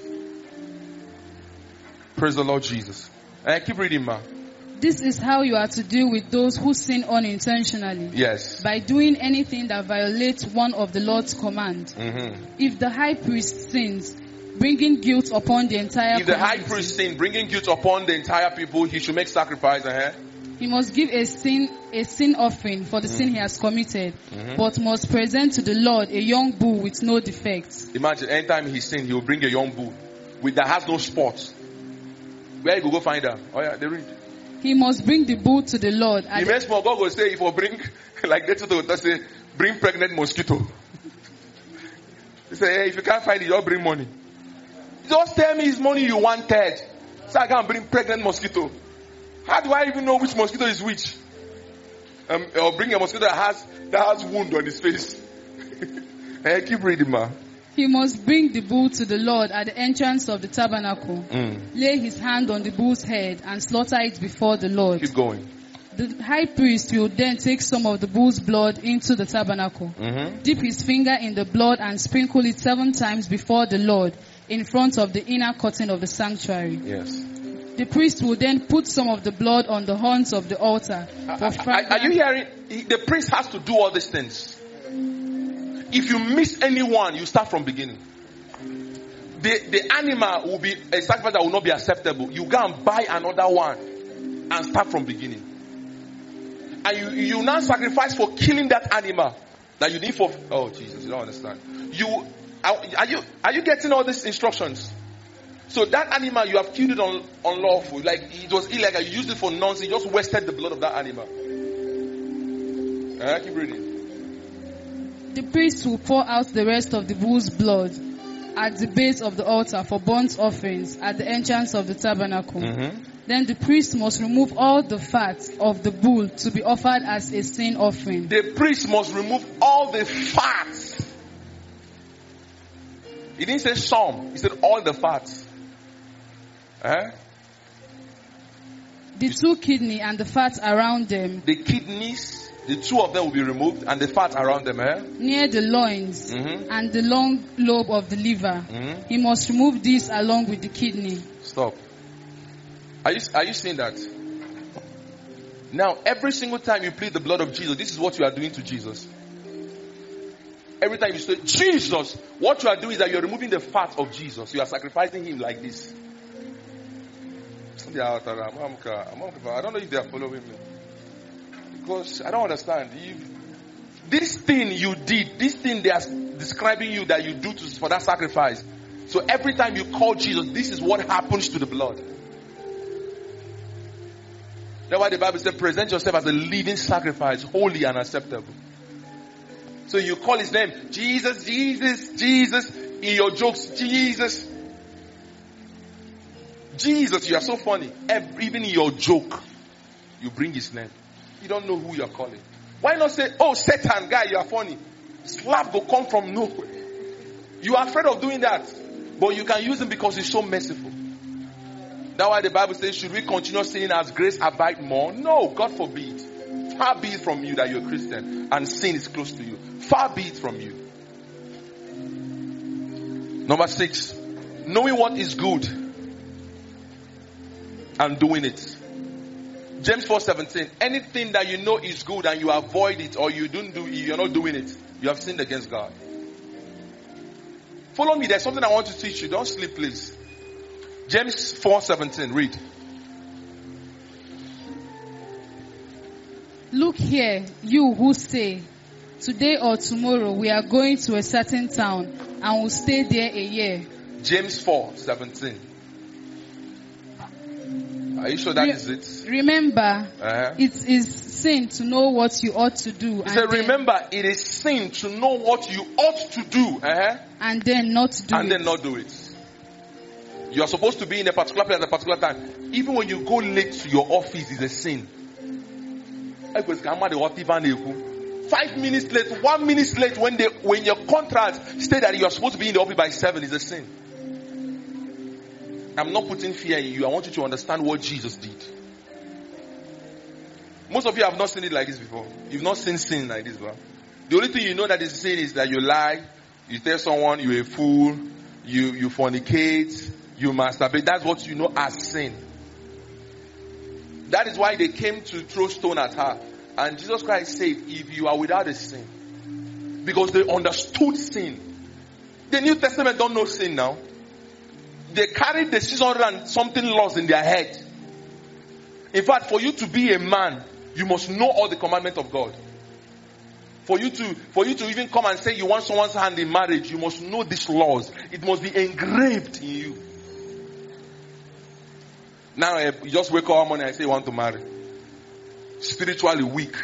Praise the Lord Jesus. And I keep reading, ma. This is how you are to deal with those who sin unintentionally. Yes. By doing anything that violates one of the Lord's commands. Mm-hmm. If the high priest sins, bringing guilt upon the entire If the high community, priest sin, bringing guilt upon the entire people, he should make sacrifice. Uh-huh. He must give a sin a sin offering for the mm. sin he has committed, mm-hmm. but must present to the Lord a young bull with no defects. Imagine, anytime he sinned, he will bring a young bull with that has no spots. Where you go, go find her? Oh yeah, they read. He must bring the bull to the Lord. The next more God will say, if you bring, like they to say, bring pregnant mosquito. He say, hey, if you can't find it, just bring money. Just tell me it's money you wanted, so I can bring pregnant mosquito. How do I even know which mosquito is which? Um, or bring a mosquito that has that has wound on his face. Hey, keep reading, ma. He must bring the bull to the Lord at the entrance of the tabernacle. Mm. Lay his hand on the bull's head and slaughter it before the Lord. Keep going. The high priest will then take some of the bull's blood into the tabernacle, Mm-hmm. dip his finger in the blood and sprinkle it seven times before the Lord in front of the inner curtain of the sanctuary. Yes. The priest will then put some of the blood on the horns of the altar. For Are, are, fragrance. are you hearing? He- The priest has to do all these things. If you miss anyone, you start from beginning. The, the animal will be a sacrifice that will not be acceptable. You go and buy another one and start from beginning. And you, you now sacrifice for killing that animal that you need for. Oh Jesus, you don't understand. You are, are you are you getting all these instructions? So that animal you have killed it on unlawful, like it was illegal. You used it for nonsense. You just wasted the blood of that animal. Uh, keep reading. The priest will pour out the rest of the bull's blood at the base of the altar for burnt offerings at the entrance of the tabernacle. Mm-hmm. Then the priest must remove all the fat of the bull to be offered as a sin offering. The priest must remove all the fat. He didn't say some. He said all the fat. Eh? The two kidney and the fat around them, The kidneys, the two of them will be removed, and the fat around them. Eh? near the loins, Mhm. and the long lobe of the liver. Mhm. He must remove these along with the kidney. Stop. Are you are you seeing that? Now, every single time you plead the blood of Jesus, this is what you are doing to Jesus. Every time you say Jesus, what you are doing is that you are removing the fat of Jesus. You are sacrificing him like this. I don't know if they are following me. Because I don't understand. If this thing you did, this thing they are describing you that you do to, for that sacrifice. So every time you call Jesus, this is what happens to the blood. That's why the Bible says, present yourself as a living sacrifice, holy and acceptable. So you call his name, Jesus, Jesus, Jesus, in your jokes, Jesus. Jesus, you are so funny. Every, even in your joke, you bring his name. You don't know who you are calling. Why not say, oh, Satan, guy, you are funny. Slap will come from nowhere. You are afraid of doing that. But you can use him because he's so merciful. That's why the Bible says, should we continue sinning as grace abide more? No, God forbid. Far be it from you that you're a Christian and sin is close to you. Far be it from you. Number six, knowing what is good and doing it. James four seventeen. Anything that you know is good and you avoid it or you don't do it, you're not doing it, you have sinned against God. Follow me. There's something I want to teach you. Don't sleep, please. James four seventeen. Read. Look here, you who say, today or tomorrow we are going to a certain town and will stay there a year. James four seventeen. Are you sure that Re- is it? Remember, Uh-huh. it is sin to know what you ought to do He and, said, then, remember, it is sin to know what you ought to do, uh-huh, and then not do and it. then not do it. You are supposed to be in a particular place at a particular time. Even when you go late to your office, is a sin. Five minutes late, one minute late, when they when your contract state that you are supposed to be in the office by seven, is a sin. I'm not putting fear in you. I want you to understand what Jesus did. Most of you have not seen it like this before. You've not seen sin like this before. The only thing you know that is sin is that you lie, you tell someone you're a fool, you, you fornicate, you masturbate. That's what you know as sin. That is why they came to throw stone at her. And Jesus Christ said, if you are without a sin, because they understood sin. The New Testament don't know sin now. They carried the six hundred and something laws in their head. In fact, for you to be a man, you must know all the commandments of God. For you to, for you to even come and say you want someone's hand in marriage, you must know these laws. It must be engraved in you. Now, uh, you just wake up one morning and say you want to marry. Spiritually weak.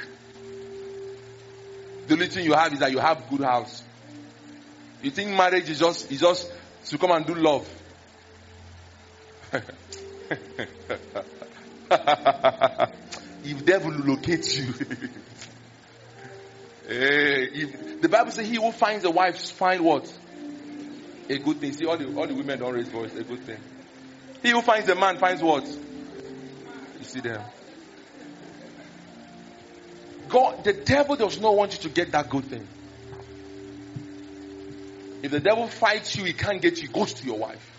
The only thing you have is that you have good house. You think marriage is just, is just to come and do love. If devil locates you, hey, if, the Bible says he who finds a wife find what? A good thing. See, all the all the women don't raise voice. A good thing. He who finds a man finds what? You see them. God, the devil does not want you to get that good thing. If the devil fights you, he can't get you, goes to your wife.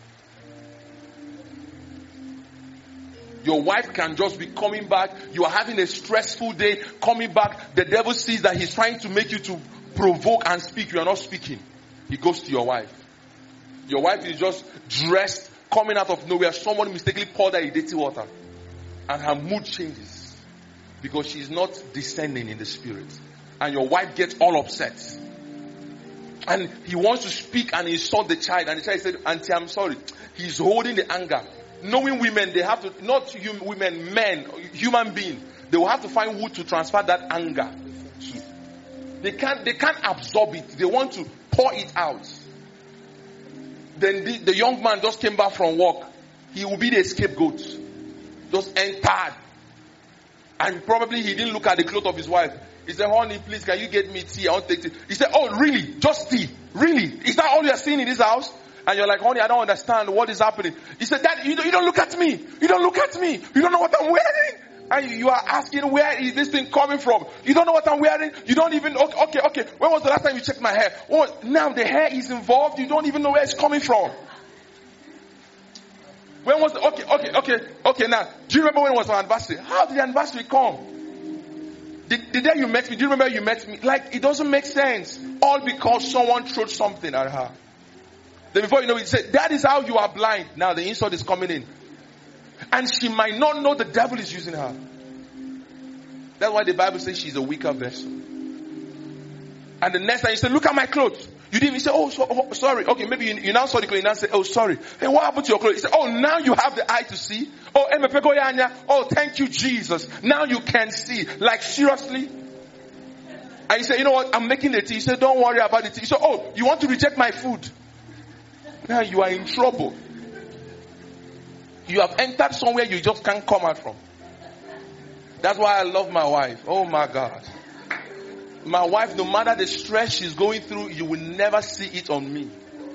Your wife can just be coming back. You are having a stressful day, coming back. The devil sees that he's trying to make you to provoke and speak. You are not speaking. He goes to your wife. Your wife is just dressed, coming out of nowhere. Someone mistakenly poured her dirty water. And her mood changes. Because she's not descending in the spirit. And your wife gets all upset. And he wants to speak and insult the child. And the child said, Auntie, I'm sorry. He's holding the anger. Knowing women, they have to, not hum, women, men, human beings, they will have to find wood to transfer that anger to. They can't, they can't absorb it. They want to pour it out. Then the, the young man just came back from work. He will be the scapegoat. Just entered. And probably he didn't look at the clothes of his wife. He said, honey, please, can you get me tea? I want to take tea. He said, oh, really? Just tea? Really? Is that all you are seeing in this house? And you're like, honey, I don't understand what is happening. He said, Dad, you don't, you don't look at me. You don't look at me. You don't know what I'm wearing. And you, you are asking, where is this thing coming from? You don't know what I'm wearing. You don't even, okay, okay, okay. When was the last time you checked my hair? Oh, now the hair is involved. You don't even know where it's coming from. When was the, okay, okay, okay, okay, now, do you remember when it was our anniversary? How did the anniversary come? The, the day you met me, do you remember you met me? Like, it doesn't make sense. All because someone threw something at her. Then before you know it, you say, that is how you are blind. Now the insult is coming in. And she might not know the devil is using her. That's why the Bible says she's a weaker vessel. And the next time you say, look at my clothes. You didn't even say, oh, so, oh sorry. Okay, maybe you, you now saw the clothes. You now say, oh, sorry. Hey, what happened to your clothes? You say, oh, now you have the eye to see. Oh, oh, thank you, Jesus. Now you can see. Like, seriously? And you say, you know what? I'm making the tea. You say, don't worry about the tea. You say, oh, you want to reject my food? Now you are in trouble. You have entered somewhere you just can't come out from. That's why I love my wife. Oh my God. My wife, no matter the stress she's going through, you will never see it on me.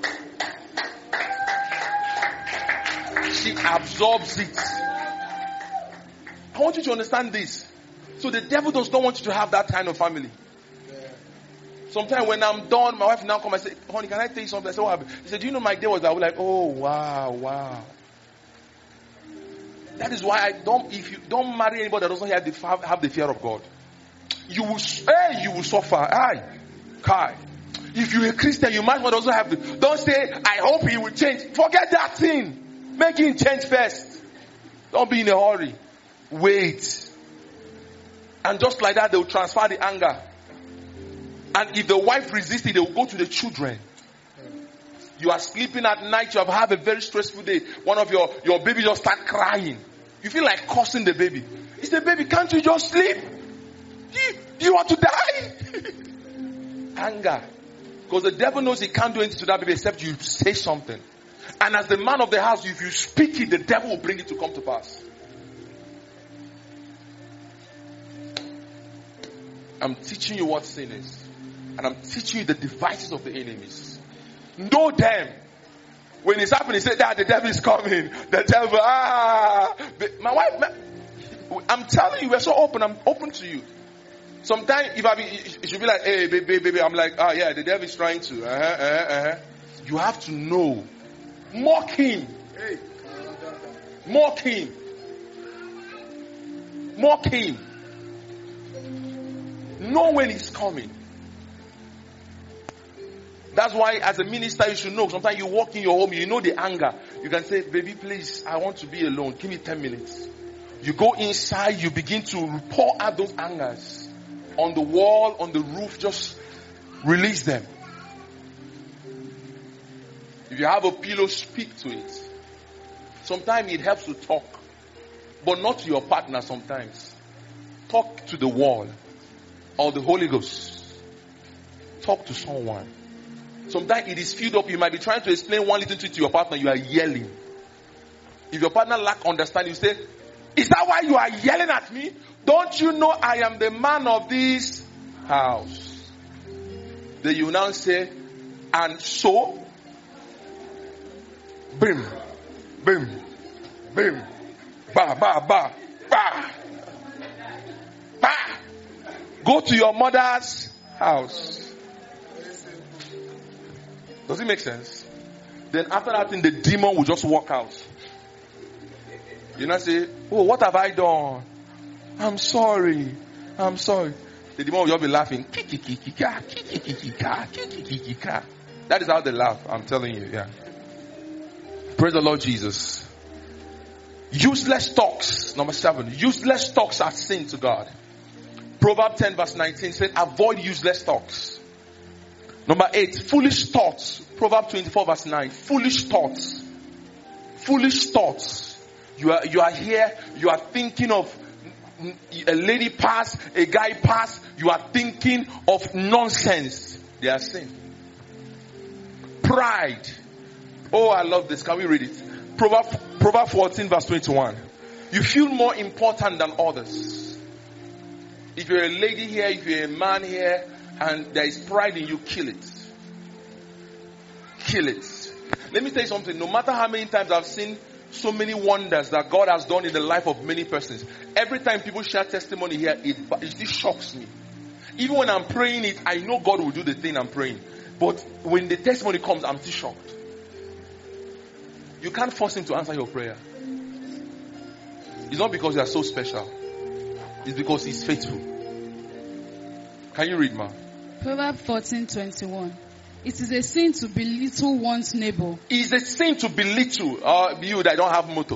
She absorbs it. I want you to understand this. So the devil does not want you to have that kind of family. Sometimes when I'm done, my wife now come and say, honey, can I tell you something? I said, what happened? He said, do you know my day was that? I was like, oh, wow, wow. That is why I don't, if you don't marry anybody that doesn't have the, have the fear of God, you will, hey, you will suffer. Aye, Kai. If you're a Christian, you might well also have the, don't say, I hope he will change. Forget that thing. Make him change first. Don't be in a hurry. Wait. And just like that, they will transfer the anger. And if the wife resists it, they will go to the children. You are sleeping at night, you have had a very stressful day. One of your, your baby just start crying. You feel like cursing the baby. He said, baby, can't you just sleep? Do you, do you want to die? Anger. Because the devil knows he can't do anything to that baby except you say something. And as the man of the house, if you speak it, the devil will bring it to come to pass. I'm teaching you what sin is. And I'm teaching you the devices of the enemies. Know them. When it's happening, say that the devil is coming. The devil, ah. My wife, I'm telling you, we're so open. I'm open to you. Sometimes, if I be, it should be like, hey, baby, baby. I'm like, ah, yeah, the devil is trying to. Uh-huh, uh-huh, uh-huh. You have to know. Mock him. Hey. Mock him. Mock him. Know when he's coming. That's why as a minister you should know. Sometimes you walk in your home, you know the anger. You can say, baby, please, I want to be alone. Give me ten minutes. You go inside, you begin to pour out those angers. On the wall, on the roof, just release them. If you have a pillow, speak to it. Sometimes it helps to talk. But not to your partner sometimes. Talk to the wall. Or the Holy Ghost. Talk to someone. Sometimes it is filled up. You might be trying to explain one little thing to your partner. You are yelling. If your partner lack understanding, you say, is that why you are yelling at me? Don't you know I am the man of this house? Then you now say, and so, bim, bim, bim, ba, ba, ba, ba, ba. Go to your mother's house. Does it make sense? Then after that thing, the demon will just walk out. You know, say, oh, what have I done? I'm sorry. I'm sorry. The demon will just be laughing. That is how they laugh. I'm telling you, yeah. Praise the Lord Jesus. Useless talks. Number seven. Useless talks are sin to God. Proverbs ten verse nineteen said, avoid useless talks. Number eight. Foolish thoughts. Proverbs twenty-four verse nine. Foolish thoughts. Foolish thoughts. You are, you are here. You are thinking of a lady pass, a guy pass. You are thinking of nonsense. They are sin. Pride. Oh, I love this. Can we read it? Proverbs, Proverbs fourteen verse twenty-one. You feel more important than others. If you're a lady here, if you're a man here, and there is pride in you, kill it. Kill it. Let me tell you something. No matter how many times I've seen so many wonders that God has done in the life of many persons, every time people share testimony here, it, it still shocks me. Even when I'm praying it, I know God will do the thing I'm praying. But when the testimony comes, I'm still shocked. You can't force him to answer your prayer. It's not because you are so special. It's because he's faithful. Can you read, ma? Proverbs fourteen twenty-one. It is a sin to belittle one's neighbor. It's a sin to belittle uh, you that don't have motor.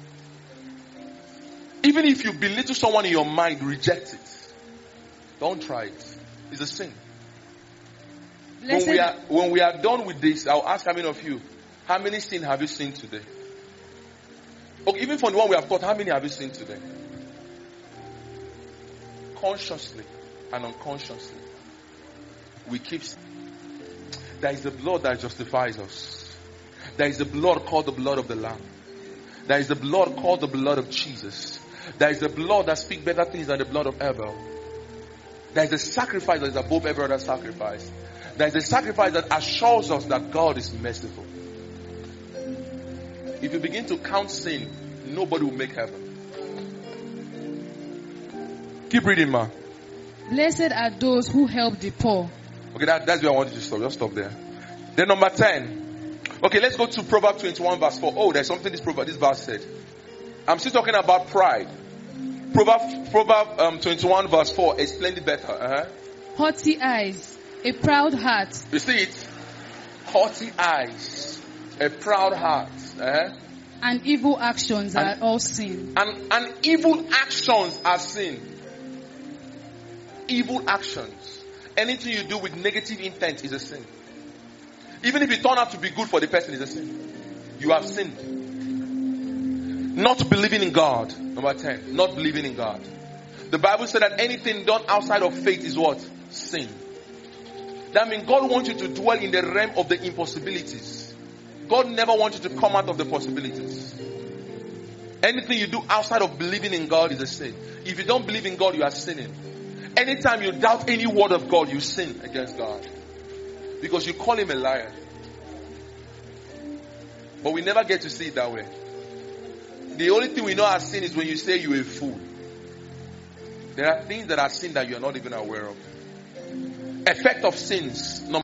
Even if you belittle someone in your mind, reject it. Don't try it. It's a sin. When we, are, when we are done with this, I'll ask how many of you, how many sins have you seen today? Okay, even from the one we have taught, how many have you seen today? Consciously and unconsciously, we keep. There is the blood that justifies us. There is the blood called the blood of the Lamb. There is the blood called the blood of Jesus. There is the blood that speaks better things than the blood of Abel. There is a sacrifice that is above every other sacrifice. There is a sacrifice that assures us that God is merciful. If you begin to count sin, nobody will make heaven. Keep reading, ma. Blessed are those who help the poor. Okay, that, that's where I wanted to stop. Just stop there. Then number ten. Okay, let's go to Proverbs twenty-one verse four. Oh, there's something this proverb, this verse said. I'm still talking about pride. Proverbs, Proverbs um, twenty-one verse four explained it better. Uh-huh. Haughty eyes, a proud heart. You see it? Haughty eyes, a proud heart. Uh-huh. And evil actions and, are all sin. And, and evil actions are sin. Evil actions. Anything you do with negative intent is a sin. Even if it turns out to be good for the person, is a sin. You have sinned. Not believing in God. Number ten. Not believing in God. The Bible said that anything done outside of faith is what? Sin. That means God wants you to dwell in the realm of the impossibilities. God never wants you to come out of the possibilities. Anything you do outside of believing in God is a sin. If you don't believe in God, you are sinning. Anytime you doubt any word of God, you sin against God. Because you call him a liar. But we never get to see it that way. The only thing we know as sin is when you say you're a fool. There are things that are sin that you are not even aware of. Effect of sins. Number